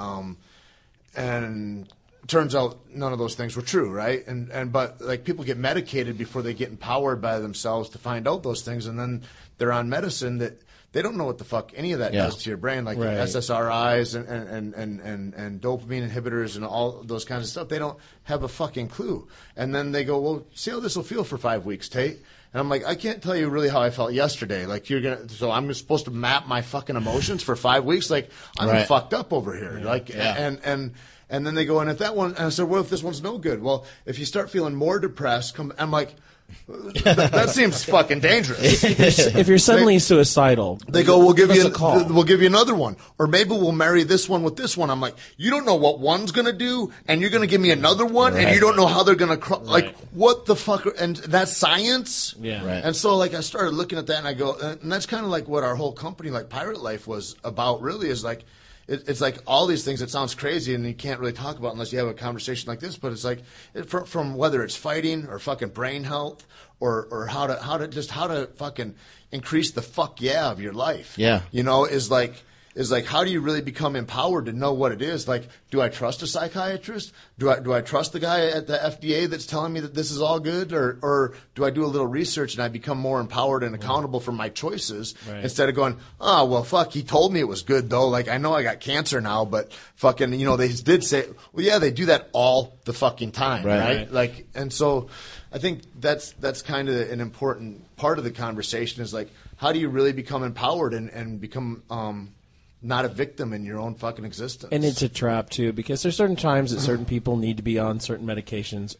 And turns out none of those things were true, right? But like people get medicated before they get empowered by themselves to find out those things, and then they're on medicine that. They don't know what the fuck any of that does to your brain, like SSRIs and dopamine inhibitors and all those kinds of stuff. They don't have a fucking clue. And then they go, well, see how this will feel for 5 weeks, Tate. And I'm like, I can't tell you really how I felt yesterday. Like so I'm supposed to map my fucking emotions for 5 weeks? Like I'm fucked up over here. And then they go, and if that one, and I said, well, if this one's no good, well, if you start feeling more depressed, I'm like. That seems fucking dangerous. If you're suddenly suicidal, they go, we'll give you another one, or maybe we'll marry this one with this one. I'm like, you don't know what one's gonna do, and you're gonna give me another one, and you don't know how they're gonna like what the fuck? And that's science. Yeah. Right. And so like I started looking at that, and I go, and that's kind of like what our whole company, like Pirate Life, was about. Really, is like. It's like all these things that sounds crazy and you can't really talk about unless you have a conversation like this. But it's like from whether it's fighting or fucking brain health or how to fucking increase the fuck of your life. Yeah. Is like how do you really become empowered to know what it is? Like, do I trust a psychiatrist? Do I trust the guy at the FDA that's telling me that this is all good, or do I do a little research and I become more empowered and accountable for my choices instead of going, oh well, fuck, he told me it was good though. Like I know I got cancer now, but fucking they did say, well, yeah, they do that all the fucking time, right? Like, and so I think that's kind of an important part of the conversation is like, how do you really become empowered and become not a victim in your own fucking existence. And it's a trap, too, because there's certain times that certain people need to be on certain medications,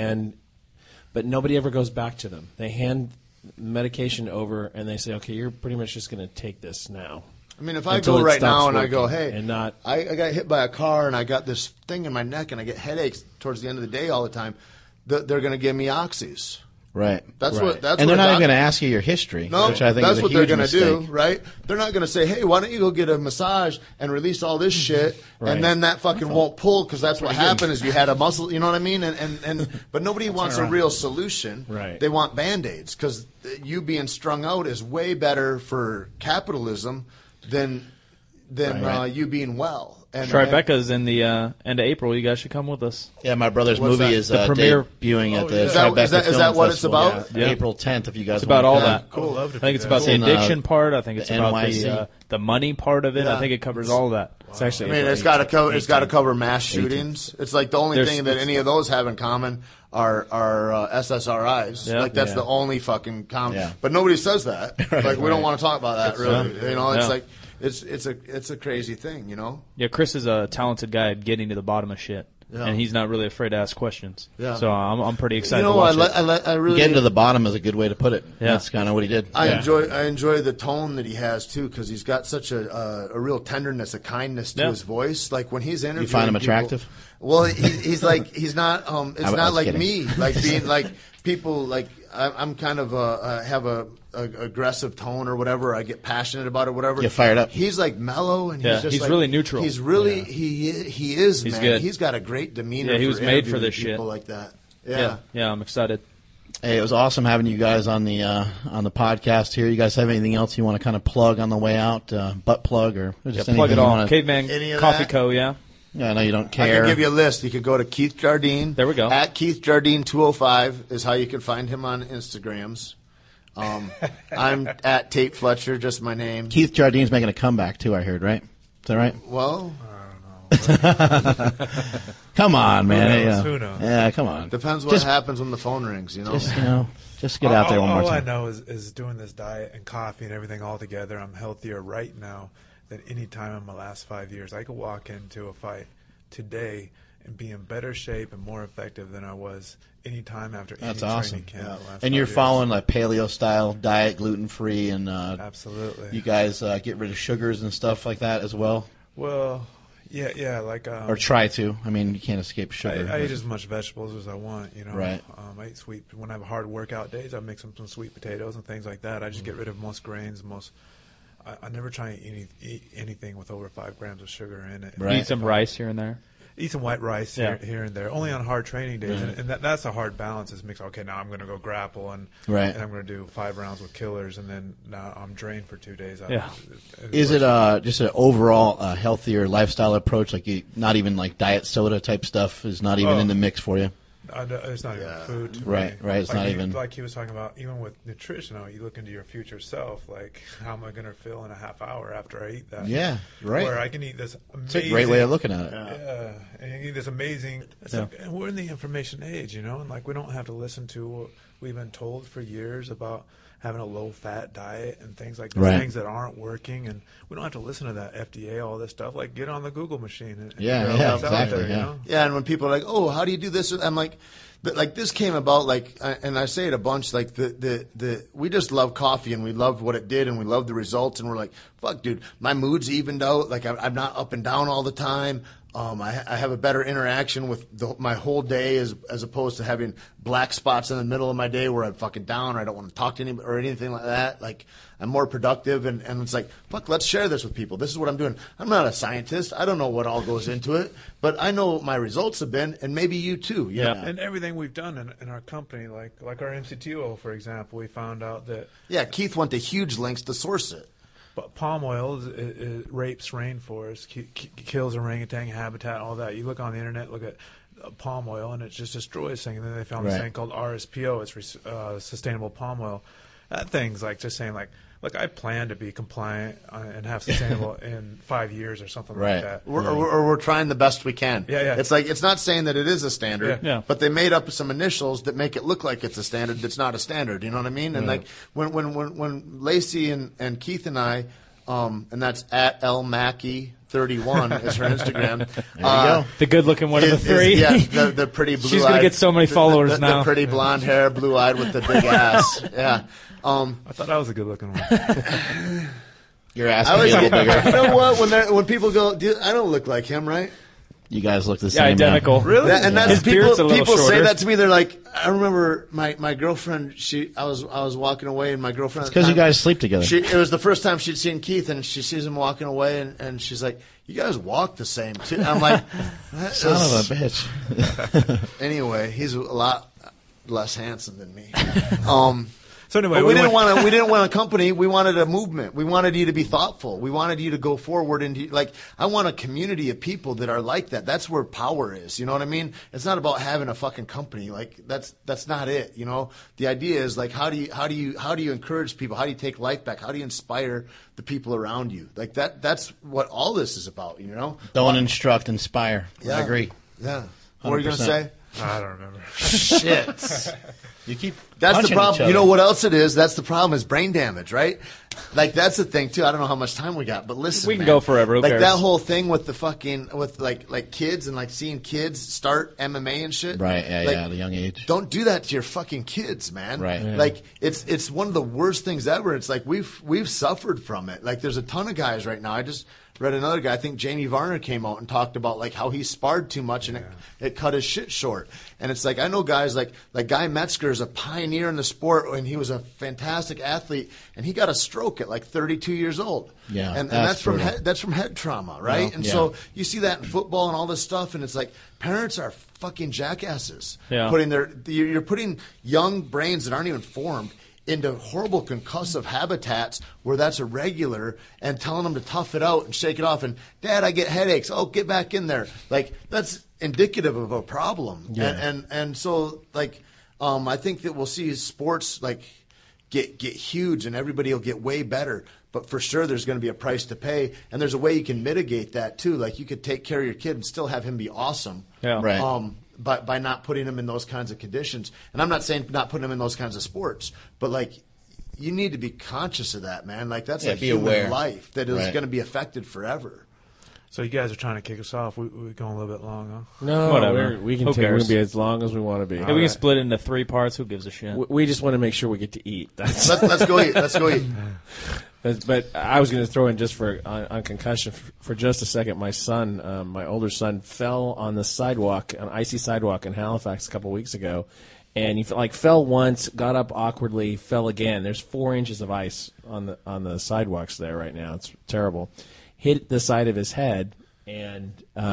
but nobody ever goes back to them. They hand medication over, and they say, okay, you're pretty much just going to take this now. I mean, if I go right now and I go, hey, I got hit by a car, and I got this thing in my neck, and I get headaches towards the end of the day all the time, they're going to give me oxys. Right. That's and they're not even going to ask you your history. No, which I think that's is a what huge they're going to do, mistake. right? They're not going to say, "Hey, why don't you go get a massage and release all this shit?" And then that fucking won't pull because that's what happened is you had a muscle. You know what I mean? But nobody wants a real solution. Right. They want Band-Aids because you being strung out is way better for capitalism than you being well. And Tribeca's in the end of April. You guys should come with us. Yeah, my brother's What's movie that? is The premiere debuting at the Is Tribeca that Film what it's Festival. about? Yeah. April 10th, if you guys It's about want all to that. Cool. I think it's about the in, addiction part. I think it's the about NYC. the money part of it. Yeah. I think it covers all of that. It's actually, I mean, it's got to cover mass shootings. It's like the only thing that any of those have in common are SSRIs. Yeah. Like that's the only fucking common. Yeah. But nobody says that. Like we don't want to talk about that really. It's Yeah. like it's a crazy thing. Yeah, Chris is a talented guy at getting to the bottom of shit, and he's not really afraid to ask questions. Yeah. So I'm pretty excited to watch it. I really Getting to the bottom is a good way to put it. Yeah. That's kind of what he did. I enjoy the tone that he has too, because he's got such a real tenderness, a kindness to his voice. Like when he's interviewing, You find him people- attractive? Well, he's like he's not. It's I not was like kidding. me. Like being like people. Like I'm kind of have a aggressive tone or whatever. I get passionate about it, whatever. Get fired up. He's like mellow and Yeah, he's just he's like, really neutral. He's really he is. He's man. good. He's got a great demeanor. Yeah, he was for made for interviewing this shit. people like that. Yeah, I'm excited. Hey, it was awesome having you guys on the podcast here. You guys have anything else you want to kind of plug on the way out? Butt plug or just Plug it anything you all. wanna- Caveman Any of Coffee that? Co. Yeah. Yeah, I know you don't I care. can give you a list. You could go to Keith Jardine. There we go. At Keith Jardine 205 is how you can find him on Instagrams. I'm at Tate Fletcher, just my name. Keith Jardine's making a comeback too. I heard, right? Is that right? Well, Come on, man. Who knows? Yeah, come on. depends what Just- happens when the phone rings. Just get out there one more All I time. know is doing this diet and coffee and everything all together, I'm healthier right now than any time in my last 5 years. I could walk into a fight today and be in better shape and more effective than I was any time after any awesome. training camp. Yeah. And you're following like paleo style diet, gluten free, and absolutely. You guys get rid of sugars and stuff like that as well. Well, yeah, like or try to. I mean, you can't escape sugar. I eat as much vegetables as I want. Right. I eat sweet. When I have hard workout days, I mix some sweet potatoes and things like that. I just get rid of most grains, I never try and eat anything with over 5 grams of sugar in it. Right. Eat some rice here and there. Eat some white rice here and there, only on hard training days, and that's a hard balance. Is mix. Okay, now I'm going to go grapple, and I'm going to do 5 rounds with killers, and then now I'm drained for 2 days. Is it just an overall healthier lifestyle approach? Like not even like diet soda type stuff is not even in the mix for you. It's not even food to me. Right. It's not even like he was talking about. Even with nutrition, you look into your future self. Like, how am I going to feel in a half hour after I eat that? Yeah, right. Where I can eat this amazing. It's a great way of looking at it. Yeah, and you eat this amazing. And we're in the information age, and like we don't have to listen to what we've been told for years about having a low-fat diet and things like that, things that aren't working, and we don't have to listen to that FDA, all this stuff. Like, get on the Google machine. And Exactly. Yeah, and when people are like, "Oh, how do you do this?" I'm like, but like this came about like, and I say it a bunch. Like we just love coffee, and we loved what it did, and we loved the results, and we're like, "Fuck, dude, my mood's evened out. Like I'm not up and down all the time." I have a better interaction with my whole day as opposed to having black spots in the middle of my day where I'm fucking down or I don't want to talk to anybody or anything like that. Like, I'm more productive, and it's like, fuck, let's share this with people. This is what I'm doing. I'm not a scientist. I don't know what all goes into it, but I know what my results have been, and maybe you too. Yeah. And everything we've done in our company, like our MCT oil, for example, we found out that... Yeah, Keith went to huge lengths to source it. But palm oil rapes rainforests, kills orangutan habitat, all that. You look on the internet, look at palm oil, and it just destroys things. And then they found this thing called RSPO. It's sustainable palm oil. That thing's like just saying like, look, I plan to be compliant and have sustainable in 5 years or something like that. We're trying the best we can. Yeah. It's like, it's not saying that it is a standard, but they made up some initials that make it look like it's a standard that's not a standard. You know what I mean? And like when Lacey and Keith and I, and that's at LMackey31 is her Instagram. There you go. The good-looking one of the three. The pretty blue-eyed. She's going to get so many followers now. The pretty blonde hair, blue-eyed with the big ass. Yeah. I thought I was a good-looking one. Your ass can be a little bigger. You know what? When people go, I don't look like him, right? You guys look the same. Yeah, identical. Really? And that's His beard's a little people say shorter. that to me. They're like, I remember my girlfriend. I was walking away, and my girlfriend. It's because you guys sleep together. It was the first time she'd seen Keith, and she sees him walking away, and she's like, "You guys walk the same too." And I'm like, "Son of a bitch." Anyway, he's a lot less handsome than me. So anyway, we didn't want a company. We wanted a movement. We wanted you to be thoughtful. We wanted you to go forward and like, I want a community of people that are like that. That's where power is. You know what I mean? It's not about having a fucking company. Like that's not it. You know, the idea is like, how do you encourage people? How do you take life back? How do you inspire the people around you? Like that's what all this is about. You know, don't instruct, inspire. Yeah. I agree. Yeah. 100%. What are you gonna say? I don't remember. Shit. You keep That's the problem. You know what else it is? That's the problem is brain damage, right? Like that's the thing too. I don't know how much time we got, but listen, we can man, go forever. Who like cares? that whole thing with the fucking with like kids and like seeing kids start MMA and shit. Right? Yeah, like, at a young age. Don't do that to your fucking kids, man. Right. Yeah. Like it's one of the worst things ever. It's like we've suffered from it. Like there's a ton of guys right now. I just read another guy. I think Jamie Varner came out and talked about like how he sparred too much and it cut his shit short. And it's like I know guys like Guy Metzger is a pioneer in the sport and he was a fantastic athlete and he got a stroke at like 32 years old. Yeah, and that's from head trauma, right? And so you see that in football and all this stuff, and it's like parents are fucking jackasses. Yeah. You're putting young brains that aren't even formed into horrible concussive habitats where that's irregular and telling them to tough it out and shake it off. And, Dad, I get headaches. Oh, get back in there. Like, that's indicative of a problem. Yeah. And so, like, I think that we'll see sports, like, get huge and everybody will get way better. But for sure there's going to be a price to pay. And there's a way you can mitigate that, too. Like, you could take care of your kid and still have him be awesome. Yeah. Right. By not putting them in those kinds of conditions. And I'm not saying not putting them in those kinds of sports, but like you need to be conscious of that, man. Like that's a human aware. life that is going to be affected forever. So you guys are trying to kick us off. We're going a little bit long, huh? No, whatever. We can be as long as we want to be. We can split it into 3 parts. Who gives a shit? We just want to make sure we get to eat. Let's go eat. Let's go eat. But I was going to throw in just on concussion for just a second. My son, my older son, fell on the sidewalk, an icy sidewalk in Halifax a couple weeks ago, and he fell once, got up awkwardly, fell again. There's 4 inches of ice on the sidewalks there right now. It's terrible. Hit the side of his head, and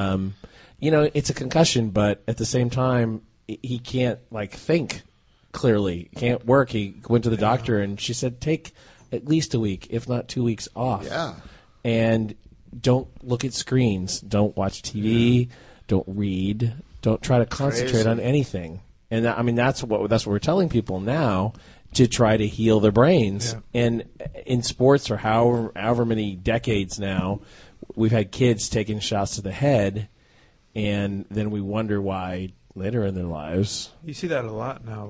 it's a concussion, but at the same time, he can't think clearly. He can't work. He went to the doctor, and she said, take at least a week, if not 2 weeks off. Yeah. And don't look at screens. Don't watch TV. Don't read. Don't try to concentrate on anything. And that's what we're telling people now, to try to heal their brains. Yeah. And in sports for however many decades now, we've had kids taking shots to the head, and then we wonder why later in their lives. You see that a lot now.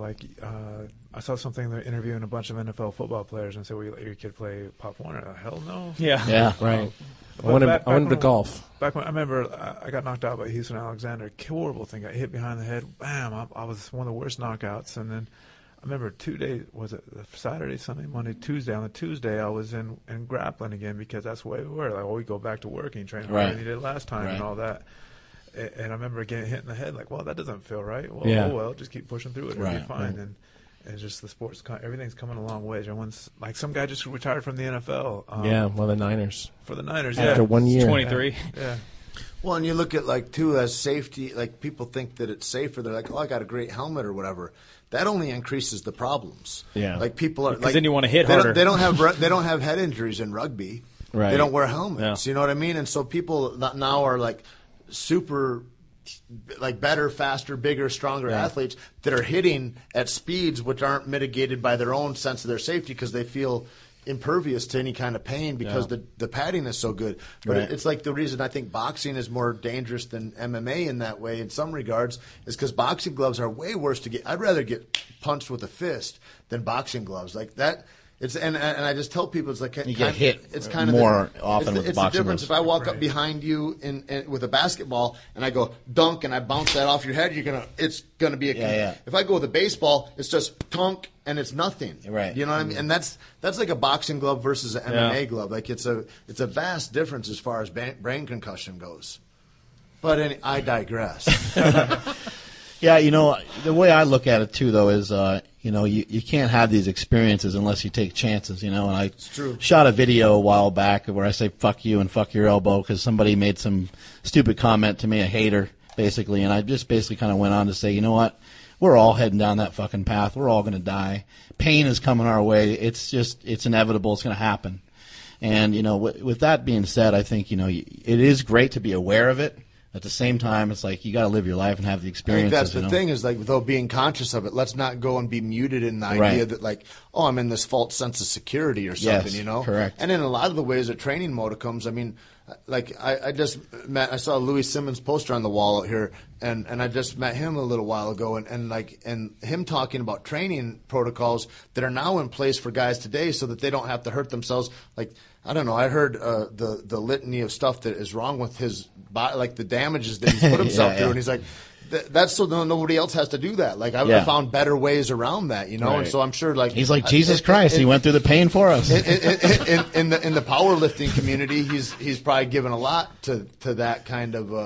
I saw something, they're interviewing a bunch of NFL football players and said, will you let your kid play Pop Warner? Hell no. Yeah, right. I wanted to golf. Back when I remember I got knocked out by Houston Alexander. Horrible thing. Got hit behind the head. Bam. I was one of the worst knockouts. And then I remember 2 days, was it Saturday, Sunday, Monday, Tuesday? On the Tuesday, I was in grappling again, because that's the way we were. We go back to work and train harder than you did last time and all that. And I remember getting hit in the head, well, that doesn't feel right. Well, just keep pushing through it. It'll be fine. And just the sports, everything's coming a long way. Everyone's some guy just retired from the NFL. The Niners. For the Niners, After 1 year. 23. Yeah. Well, and you look at too, as safety, people think that it's safer. They're like, oh, I got a great helmet or whatever. That only increases the problems. Yeah. People are because then you want to hit harder. They don't have head injuries in rugby. Right. They don't wear helmets. Yeah. You know what I mean? And so people now are super, better, faster, bigger, stronger athletes that are hitting at speeds which aren't mitigated by their own sense of their safety, because they feel impervious to any kind of pain because the padding is so good. But it's the reason I think boxing is more dangerous than MMA in that way in some regards is because boxing gloves are way worse to get. I'd rather get punched with a fist than boxing gloves that. It's and I just tell people you get hit. It's kind of more often with it's boxing. It's the difference if I walk up behind you in with a basketball and I go dunk and I bounce that off your head, it's gonna be a If I go with a baseball, it's just tunk and it's nothing. Right. You know what I mean? And that's like a boxing glove versus an MMA glove. It's a vast difference as far as brain concussion goes. But I digress. Yeah, the way I look at it too, though, is you can't have these experiences unless you take chances. And I shot a video a while back where I say "fuck you" and "fuck your elbow" because somebody made some stupid comment to me, a hater, basically, and I just basically kind of went on to say, you know what, we're all heading down that fucking path. We're all going to die. Pain is coming our way. It's inevitable. It's going to happen. And with that being said, I think it is great to be aware of it. At the same time, it's you got to live your life and have the experiences. I think that's the thing is without being conscious of it, let's not go and be muted in the idea that I'm in this false sense of security or something, Yes, correct. And in a lot of the ways that training mode comes, I just I saw Louis Simmons poster on the wall out here, and I just met him a little while ago, and him talking about training protocols that are now in place for guys today so that they don't have to hurt themselves. I don't know. I heard the litany of stuff that is wrong with his body, the damages that he's put himself through, and he's like, that's so nobody else has to do that. I found better ways around that, Right. And so I'm sure, he's like Jesus Christ. He went through the pain for us. In the powerlifting community, he's probably given a lot to that kind of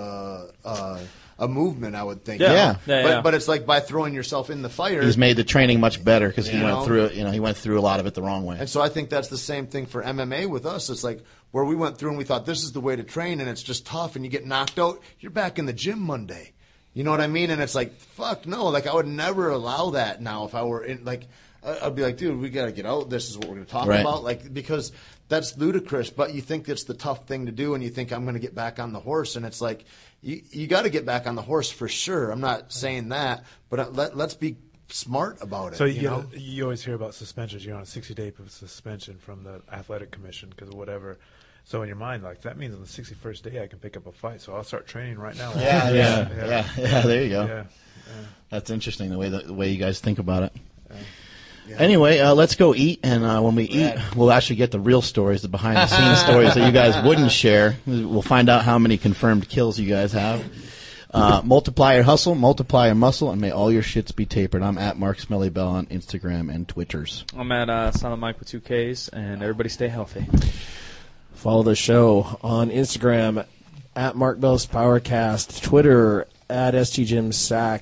a movement, I would think. But it's by throwing yourself in the fire. He's made the training much better because he went through it. He went through a lot of it the wrong way. And so I think that's the same thing for MMA with us. It's where we went through and we thought this is the way to train, and it's just tough, and you get knocked out. You're back in the gym Monday. You know what I mean? And it's fuck no. I would never allow that now if I were in I'd be dude, we got to get out. This is what we're going to talk about. Because that's ludicrous, but you think it's the tough thing to do, and you think I'm going to get back on the horse, and it's you got to get back on the horse for sure. I'm not saying that, but let's be smart about it. So you always hear about suspensions. You're on a 60-day suspension from the athletic commission because of whatever. So in your mind, that means on the 61st day I can pick up a fight. So I'll start training right now. Yeah. There you go. Yeah. That's interesting the way you guys think about it. Anyway, let's go eat, and when we eat, we'll actually get the real stories, the behind-the-scenes stories that you guys wouldn't share. We'll find out how many confirmed kills you guys have. Multiply your hustle, multiply your muscle, and may all your shits be tapered. I'm at Mark Smelly Bell on Instagram and Twitters. I'm at Silent Mike with 2 Ks, and everybody stay healthy. Follow the show on Instagram at Mark Bell's Powercast, Twitter at STJimSack,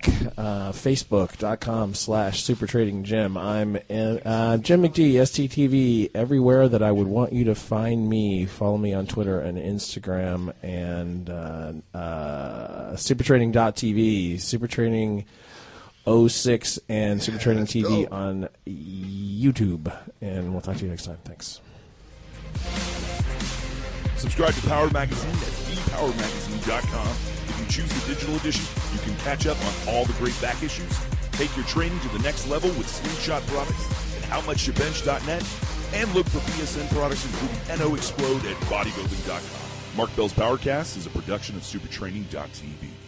Facebook.com/SuperTradingJim. I'm Jim McD, STTV, everywhere that I would want you to find me. Follow me on Twitter and Instagram, and SuperTrading.tv, SuperTrading 06, and SuperTrading TV on YouTube. And we'll talk to you next time. Thanks. Subscribe to Power Magazine at thepowermagazine.com. If you choose the digital edition, you can catch up on all the great back issues. Take your training to the next level with Slingshot products at howmuchyobench.net, and look for PSN products including NO Explode at bodybuilding.com. Mark Bell's Powercast is a production of supertraining.tv.